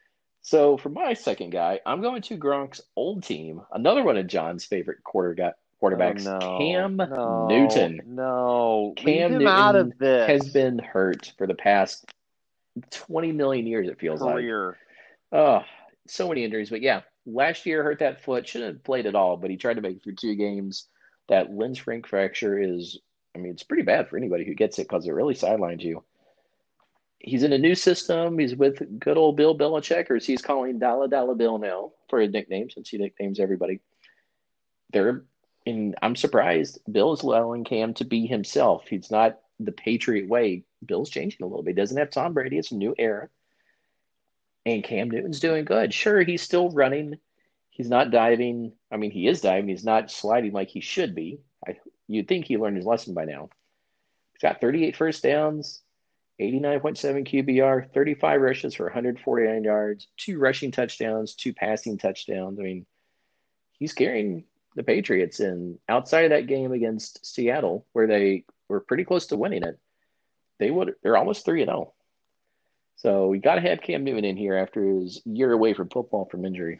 So for my second guy, I'm going to Gronk's old team. Another one of John's favorite quarter guy, quarterbacks, Oh, no. Cam No. Newton. No. Cam Leave him Newton out of this. has been hurt for the past twenty million years, it feels like. career. Oh, so many injuries. But yeah, last year hurt that foot. Shouldn't have played at all, but he tried to make it through two games. That Linz Frank fracture is, I mean, it's pretty bad for anybody who gets it because it really sidelines you. He's in a new system. He's with good old Bill Belichick, or as he's calling Dollar Dollar Bill now for his nickname, since he nicknames everybody. They're, and I'm surprised Bill is allowing Cam to be himself. He's not the Patriot way. Bill's changing a little bit. He doesn't have Tom Brady. It's a new era. And Cam Newton's doing good. Sure, he's still running. He's not diving. I mean, he is diving. He's not sliding like he should be. I, you'd think he learned his lesson by now. He's got thirty-eight first downs, eighty-nine point seven Q B R, thirty-five rushes for one hundred forty-nine yards, two rushing touchdowns, two passing touchdowns. I mean, he's carrying the Patriots. And outside of that game against Seattle, where they were pretty close to winning it, they would they're almost three and oh. So we got to have Cam Newton in here after his year away from football from injury.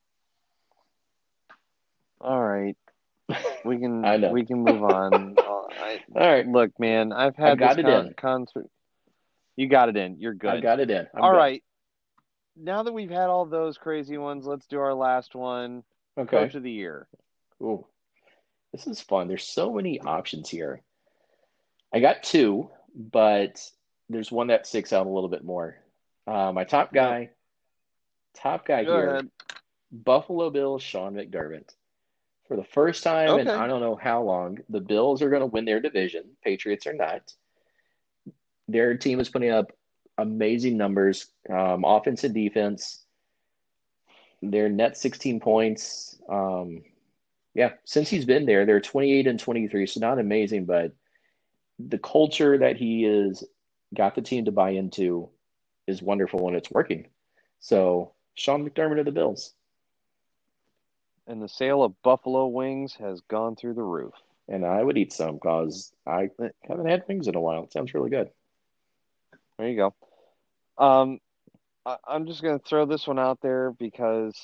All right, we can I know. we can move on. I, All right, look, man, I've had I got this it con- in. concert. You got it in. You're good. I got it in. I'm all good. right. Now that we've had all those crazy ones, let's do our last one. Okay. Coach of the year. Ooh, this is fun. There's so many options here. I got two, but there's one that sticks out a little bit more. Uh, my top guy, top guy Go here, ahead. Buffalo Bills, Sean McDermott. For the first time Okay. in I don't know how long, the Bills are going to win their division. Patriots are not. Their team is putting up amazing numbers, um, offense and defense. They're net sixteen points. Um, yeah, since he's been there, they're twenty-eight and twenty-three, so not amazing, but the culture that he is got the team to buy into is wonderful and it's working. So Sean McDermott of the Bills. And the sale of buffalo wings has gone through the roof. And I would eat some because I haven't had wings in a while. It sounds really good. There you go. Um, I, I'm just going to throw this one out there because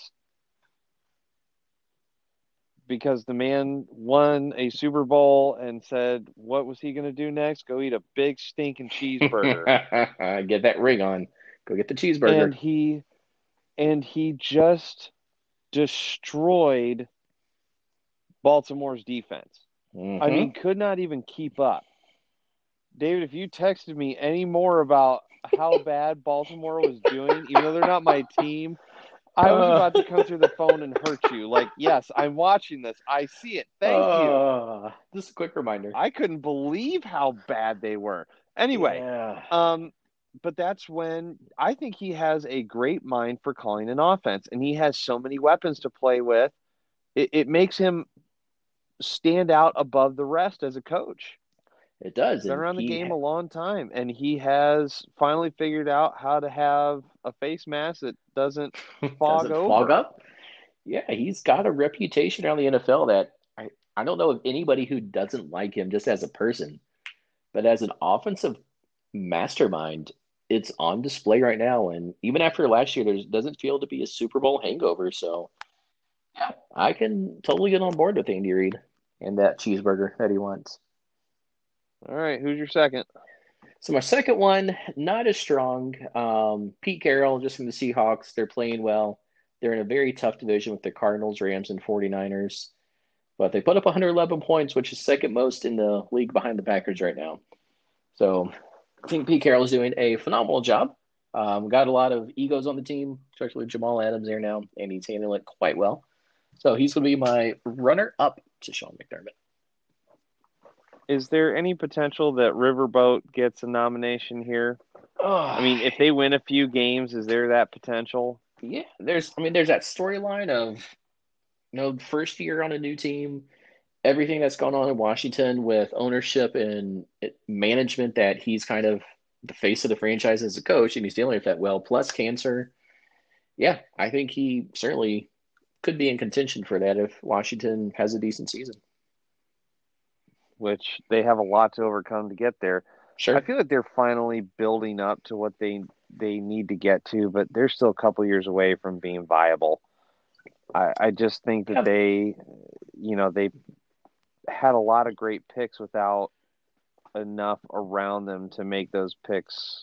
because the man won a Super Bowl and said, what was he going to do next? Go eat a big stinking cheeseburger. Get that ring on. Go get the cheeseburger. And he and he just destroyed Baltimore's defense. Mm-hmm. I mean, could not even keep up. David, if you texted me any more about how bad Baltimore was doing, even though they're not my team, I was about to come through the phone and hurt you. Like, yes, I'm watching this. I see it. Thank uh, you. Just a quick reminder. I couldn't believe how bad they were. Anyway, yeah. um, but that's when I think he has a great mind for calling an offense, and he has so many weapons to play with. It, it makes him stand out above the rest as a coach. It does. He's been around the game a long time, and he has finally figured out how to have a face mask that doesn't fog doesn't over. fog up. Yeah, he's got a reputation around the N F L that I, I don't know of anybody who doesn't like him just as a person. But as an offensive mastermind, it's on display right now. And even after last year, there doesn't feel to be a Super Bowl hangover. So, yeah, I can totally get on board with Andy Reid and that cheeseburger that he wants. All right, who's your second? So my second one, not as strong. Um, Pete Carroll, just from the Seahawks. They're playing well. They're in a very tough division with the Cardinals, Rams, and forty-niners. But they put up one hundred eleven points, which is second most in the league behind the Packers right now. So I think Pete Carroll is doing a phenomenal job. Um, got a lot of egos on the team, especially Jamal Adams there now, and he's handling it quite well. So he's going to be my runner-up to Sean McDermott. Is there any potential that Riverboat gets a nomination here? Oh, I mean, if they win a few games, is there that potential? Yeah, there's. I mean, there's that storyline of, you know, first year on a new team, everything that's going on in Washington with ownership and management, that he's kind of the face of the franchise as a coach, and he's dealing with that well, plus cancer. Yeah, I think he certainly could be in contention for that if Washington has a decent season. Which they have a lot to overcome to get there. Sure. I feel like they're finally building up to what they they need to get to, but they're still a couple years away from being viable. I, I just think that yeah. they, you know, they had a lot of great picks without enough around them to make those picks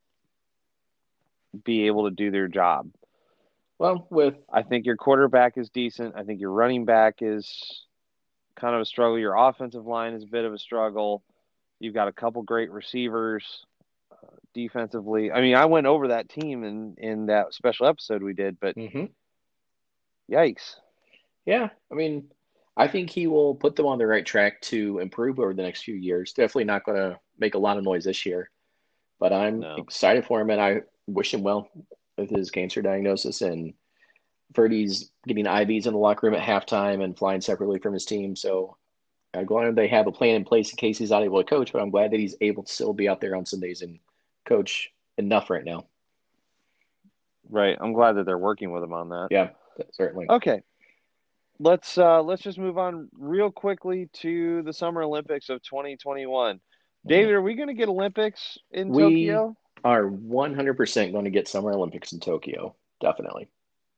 be able to do their job. Well, with I think your quarterback is decent. I think your running back is kind of a struggle. Your offensive line is a bit of a struggle. You've got a couple great receivers uh, defensively. I mean, I went over that team in, in that special episode we did, but Mm-hmm. yikes. Yeah, I mean, I think he will put them on the right track to improve over the next few years. Definitely not going to make a lot of noise this year, but I'm No. excited for him, and I wish him well with his cancer diagnosis. And Verdi's getting I Vs in the locker room at halftime and flying separately from his team. So I'm glad they have a plan in place in case he's not able to coach, but I'm glad that he's able to still be out there on Sundays and coach enough right now. Right. I'm glad that they're working with him on that. Yeah, certainly. Okay. Let's uh, let's just move on real quickly to the Summer Olympics of twenty twenty-one. David, are we going to get Olympics in We Tokyo? are one hundred percent going to get Summer Olympics in Tokyo. Definitely.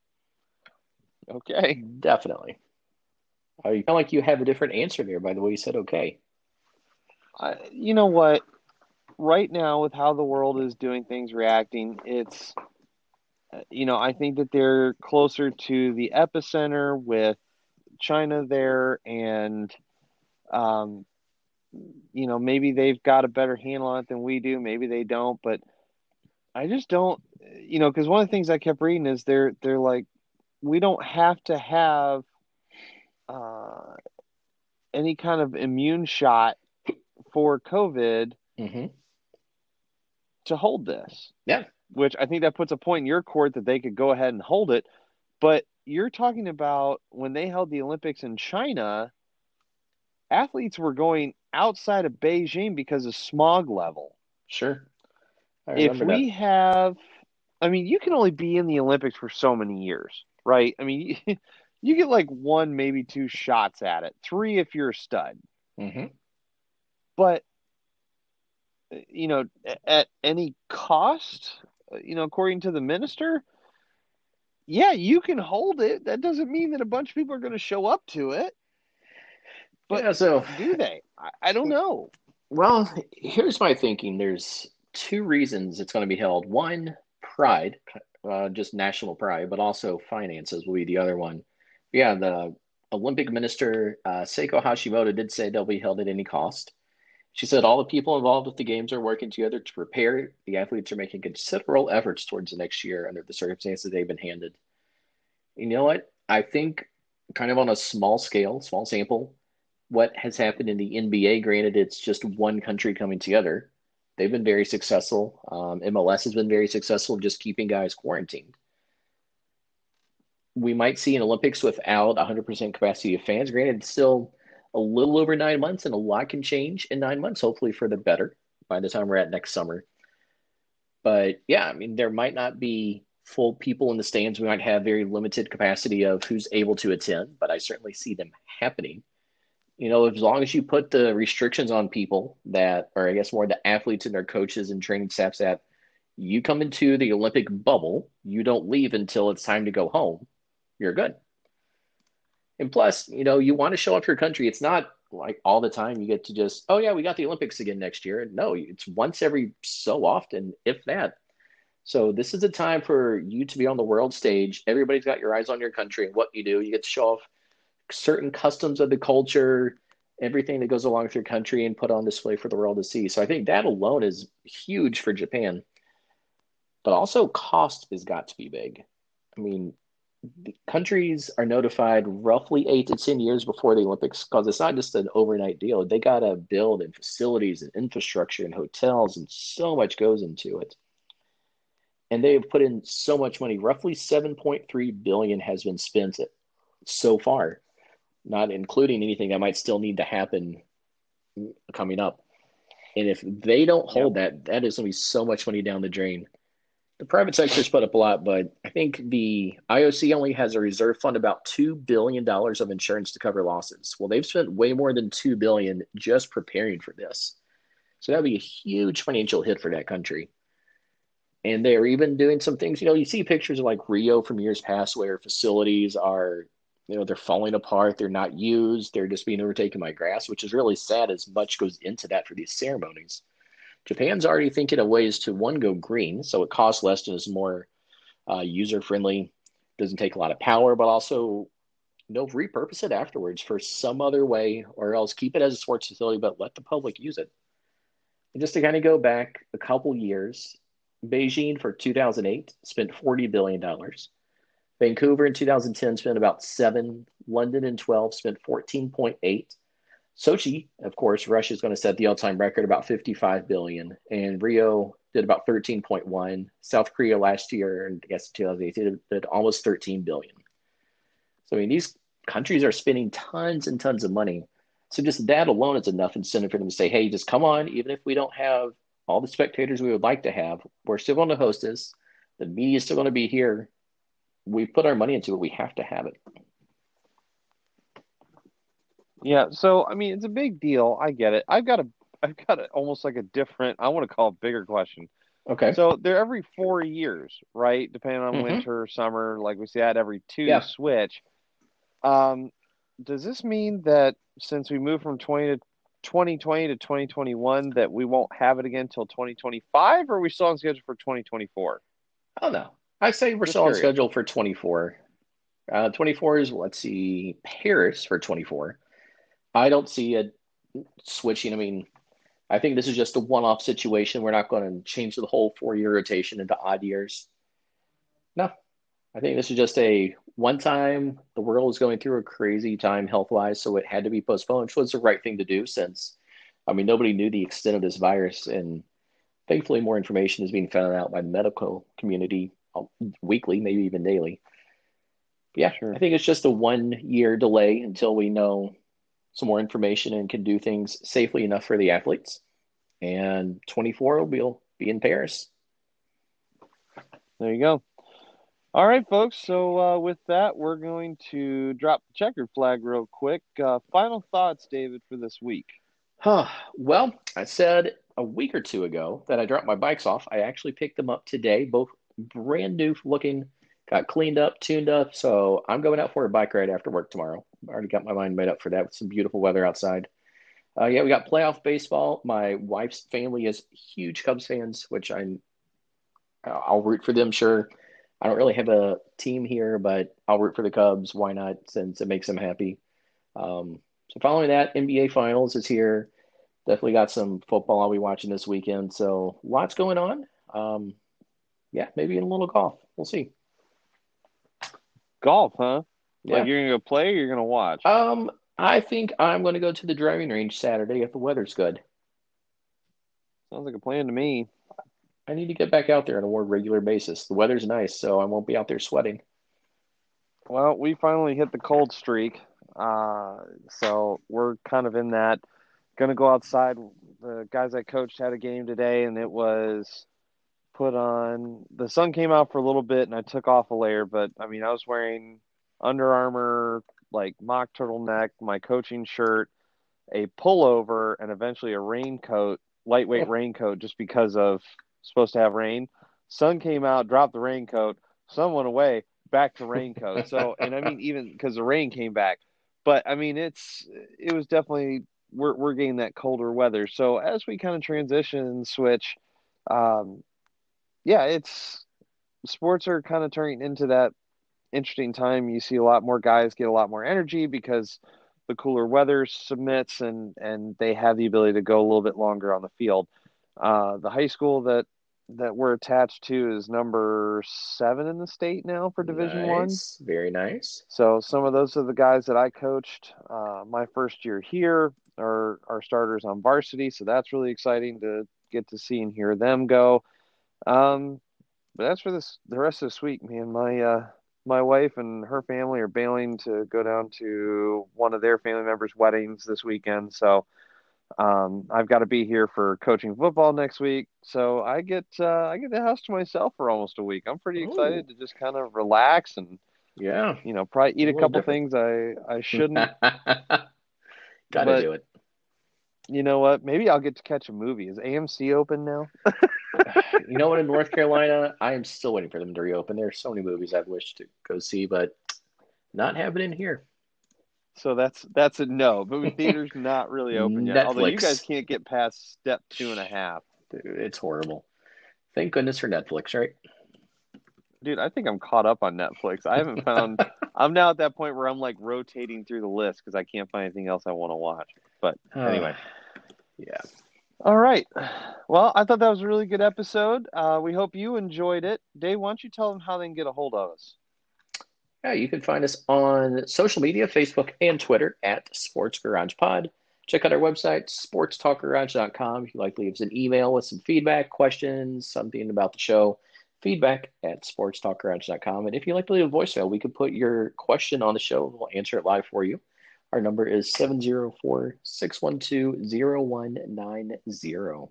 Okay. Definitely. I feel like you have a different answer there by the way you said okay. I, you know what? Right now, with how the world is doing things, reacting, it's, you know, I think that they're closer to the epicenter with China there, and, um, you know, maybe they've got a better handle on it than we do. Maybe they don't, but I just don't, you know, because one of the things I kept reading is they're they're like, we don't have to have uh, any kind of immune shot for COVID Mm-hmm. to hold this. Yeah. Which I think that puts a point in your court that they could go ahead and hold it. But you're talking about when they held the Olympics in China, athletes were going outside of Beijing because of smog level. Sure. I If remember we that. have, I mean, you can only be in the Olympics for so many years, right? I mean, you get like one, maybe two shots at it, three if you're a stud. Mm-hmm. But, you know, at any cost, you know, according to the minister, yeah, you can hold it. That doesn't mean that a bunch of people are going to show up to it. But yeah, so do they? I, I don't know. Well, here's my thinking. There's two reasons it's going to be held. One, pride, uh, just national pride, but also finances will be the other one. Yeah, the Olympic minister, uh, Seiko Hashimoto, did say they'll be held at any cost. She said all the people involved with the games are working together to prepare. The athletes are making considerable efforts towards the next year under the circumstances they've been handed. You know what? I think kind of on a small scale, small sample, what has happened in the N B A, granted it's just one country coming together, they've been very successful. Um, M L S has been very successful just keeping guys quarantined. We might see an Olympics without one hundred percent capacity of fans. Granted, it's still a little over nine months, and a lot can change in nine months, hopefully for the better by the time we're at next summer. But yeah, I mean, there might not be full people in the stands. We might have very limited capacity of who's able to attend, but I certainly see them happening. You know, as long as you put the restrictions on people that, or I guess more the athletes and their coaches and training staffs, that you come into the Olympic bubble, you don't leave until it's time to go home, you're good. And plus, you know, you want to show up your country. It's not like all the time you get to just, oh yeah, we got the Olympics again next year. No, it's once every so often, if that. So this is a time for you to be on the world stage. Everybody's got your eyes on your country and what you do. You get to show off certain customs of the culture, everything that goes along with your country, and put on display for the world to see. So I think that alone is huge for Japan. But also cost has got to be big. I mean, the countries are notified roughly eight to ten years before the Olympics, because it's not just an overnight deal. They got to build in facilities and infrastructure and hotels, and so much goes into it. And they have put in so much money. Roughly seven point three billion dollars has been spent so far, not including anything that might still need to happen coming up. And if they don't hold yep. that, that is going to be so much money down the drain. The private sector's put up a lot, but I think the I O C only has a reserve fund about two billion dollars of insurance to cover losses. Well, they've spent way more than two billion dollars just preparing for this. So that would be a huge financial hit for that country. And they're even doing some things, you know, you see pictures of like Rio from years past where facilities are, you know, they're falling apart, they're not used, they're just being overtaken by grass, which is really sad as much goes into that for these ceremonies. Japan's already thinking of ways to, one, go green, so it costs less and is more uh, user-friendly, doesn't take a lot of power, but also you know, repurpose it afterwards for some other way, or else keep it as a sports facility, but let the public use it. And just to kind of go back a couple years, Beijing for two thousand eight spent forty billion dollars. Vancouver in two thousand ten spent about seven. London in twelve spent fourteen point eight. Sochi, of course, Russia is going to set the all-time record about fifty-five billion dollars, and Rio did about thirteen point one. South Korea last year, and I guess two thousand eighteen, did, did almost thirteen billion dollars. So, I mean, these countries are spending tons and tons of money. So just that alone is enough incentive for them to say, hey, just come on, even if we don't have all the spectators we would like to have, we're still going to host this. The media is still going to be here. We put our money into it. We have to have it. Yeah, so I mean, it's a big deal. I get it. I've got a, I've got a, almost like a different. I want to call it bigger question. Okay. So they're every four years, right? Depending on Mhm. winter, summer, like we see that every two Yeah. switch. Um, does this mean that since we moved from twenty to twenty twenty to twenty twenty-one, that we won't have it again until twenty twenty-five, or are we still on schedule for twenty twenty-four? I don't know. I say we're Just still on curious. schedule for twenty-four. Uh, twenty-four is, let's see, Paris for twenty-four. I don't see it switching. I mean, I think this is just a one-off situation. We're not going to change the whole four-year rotation into odd years. No, I think this is just a one time. The world was going through a crazy time health-wise, so it had to be postponed, which was the right thing to do since, I mean, nobody knew the extent of this virus, and thankfully more information is being found out by the medical community weekly, maybe even daily. But yeah, Sure. I think it's just a one-year delay until we know some more information and can do things safely enough for the athletes. And twenty-four will be, will be in Paris. There you go. All right, folks. So uh, with that, we're going to drop the checkered flag real quick. Uh, final thoughts, David, for this week. Huh. Well, I said a week or two ago that I dropped my bikes off. I actually picked them up today, both brand new looking, got cleaned up, tuned up. So I'm going out for a bike ride after work tomorrow. I already got my mind made up for that with some beautiful weather outside. Uh, yeah, we got playoff baseball. My wife's family is huge Cubs fans, which I'm, I'll root for them, sure. I don't really have a team here, but I'll root for the Cubs. Why not, since it makes them happy. Um, so following that, N B A Finals is here. Definitely got some football I'll be watching this weekend. So lots going on. Um, yeah, maybe in a little golf. We'll see. Golf, huh? Yeah. Like you're going to go play or you're going to watch? Um, I think I'm going to go to the driving range Saturday if the weather's good. Sounds like a plan to me. I need to get back out there on a more regular basis. The weather's nice, so I won't be out there sweating. Well, we finally hit the cold streak. Uh, so we're kind of in that. Going to go outside. The guys I coached had a game today, and it was put on. The sun came out for a little bit, and I took off a layer. But, I mean, I was wearing Under Armour, like mock turtleneck, my coaching shirt, a pullover, and eventually a raincoat, lightweight Oh. raincoat, just because of supposed to have rain. Sun came out, dropped the raincoat. Sun went away, back to raincoat. So, and I mean, even because the rain came back. But, I mean, it's it was definitely – we're we're getting that colder weather. So, as we kind of transition and switch, um, yeah, it's – sports are kind of turning into that interesting time. You see a lot more guys get a lot more energy because the cooler weather submits and, and they have the ability to go a little bit longer on the field. Uh, the high school that that we're attached to is number seven in the state now for Division One. Nice. Very nice. So some of those are the guys that I coached uh, my first year here are are starters on varsity. So that's really exciting to get to see and hear them go. Um, but that's for this the rest of this week, man. My uh, my wife and her family are bailing to go down to one of their family members' weddings this weekend. So um, I've got to be here for coaching football next week. So I get uh, I get the house to myself for almost a week. I'm pretty excited Ooh. to just kind of relax and, Yeah. you know, probably eat A a little couple different. things I, I shouldn't. Got to But- do it. You know what? Maybe I'll get to catch a movie. Is A M C open now? You know what? In North Carolina, I am still waiting for them to reopen. There are so many movies I've wished to go see, but not happening here. So that's that's a no. Movie theater's not really open yet. Although you Netflix. guys can't get past step two and a half. Dude, it's horrible. Thank goodness for Netflix, right? Dude, I think I'm caught up on Netflix. I haven't found I'm now at that point where I'm like rotating through the list because I can't find anything else I want to watch. But anyway. Uh, yeah. All right. Well, I thought that was a really good episode. Uh, we hope you enjoyed it. Dave, why don't you tell them how they can get a hold of us? Yeah, you can find us on social media, Facebook and Twitter at Sports Garage Pod. Check out our website, sports talk garage dot com. If you'd like to leave us an email with some feedback, questions, something about the show, feedback at sports talk garage dot com. And if you'd like to leave a voicemail, we could put your question on the show. We'll answer it live for you. Our number is seven zero four, six one two, zero one nine zero.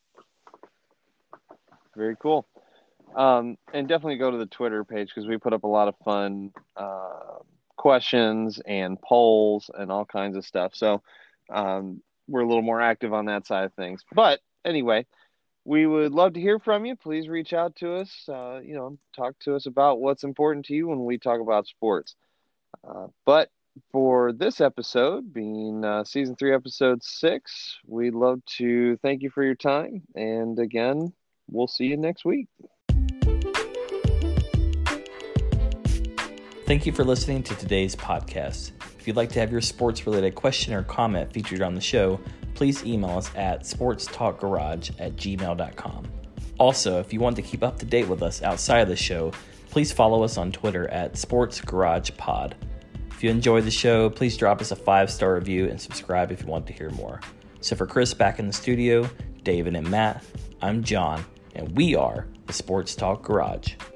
Very cool. Um, and definitely go to the Twitter page because we put up a lot of fun uh, questions and polls and all kinds of stuff. So um, we're a little more active on that side of things. But anyway, we would love to hear from you. Please reach out to us. Uh, you know, talk to us about what's important to you when we talk about sports. Uh, but for this episode, being uh, season three, episode six, we'd love to thank you for your time. And again, we'll see you next week. Thank you for listening to today's podcast. If you'd like to have your sports-related question or comment featured on the show, please email us at sports talk garage at gmail dot com. Also, if you want to keep up to date with us outside of the show, please follow us on Twitter at sports garage pod. If you enjoyed the show, please drop us a five-star review and subscribe if you want to hear more. So for Chris back in the studio, David and Matt, I'm John, and we are the Sports Talk Garage.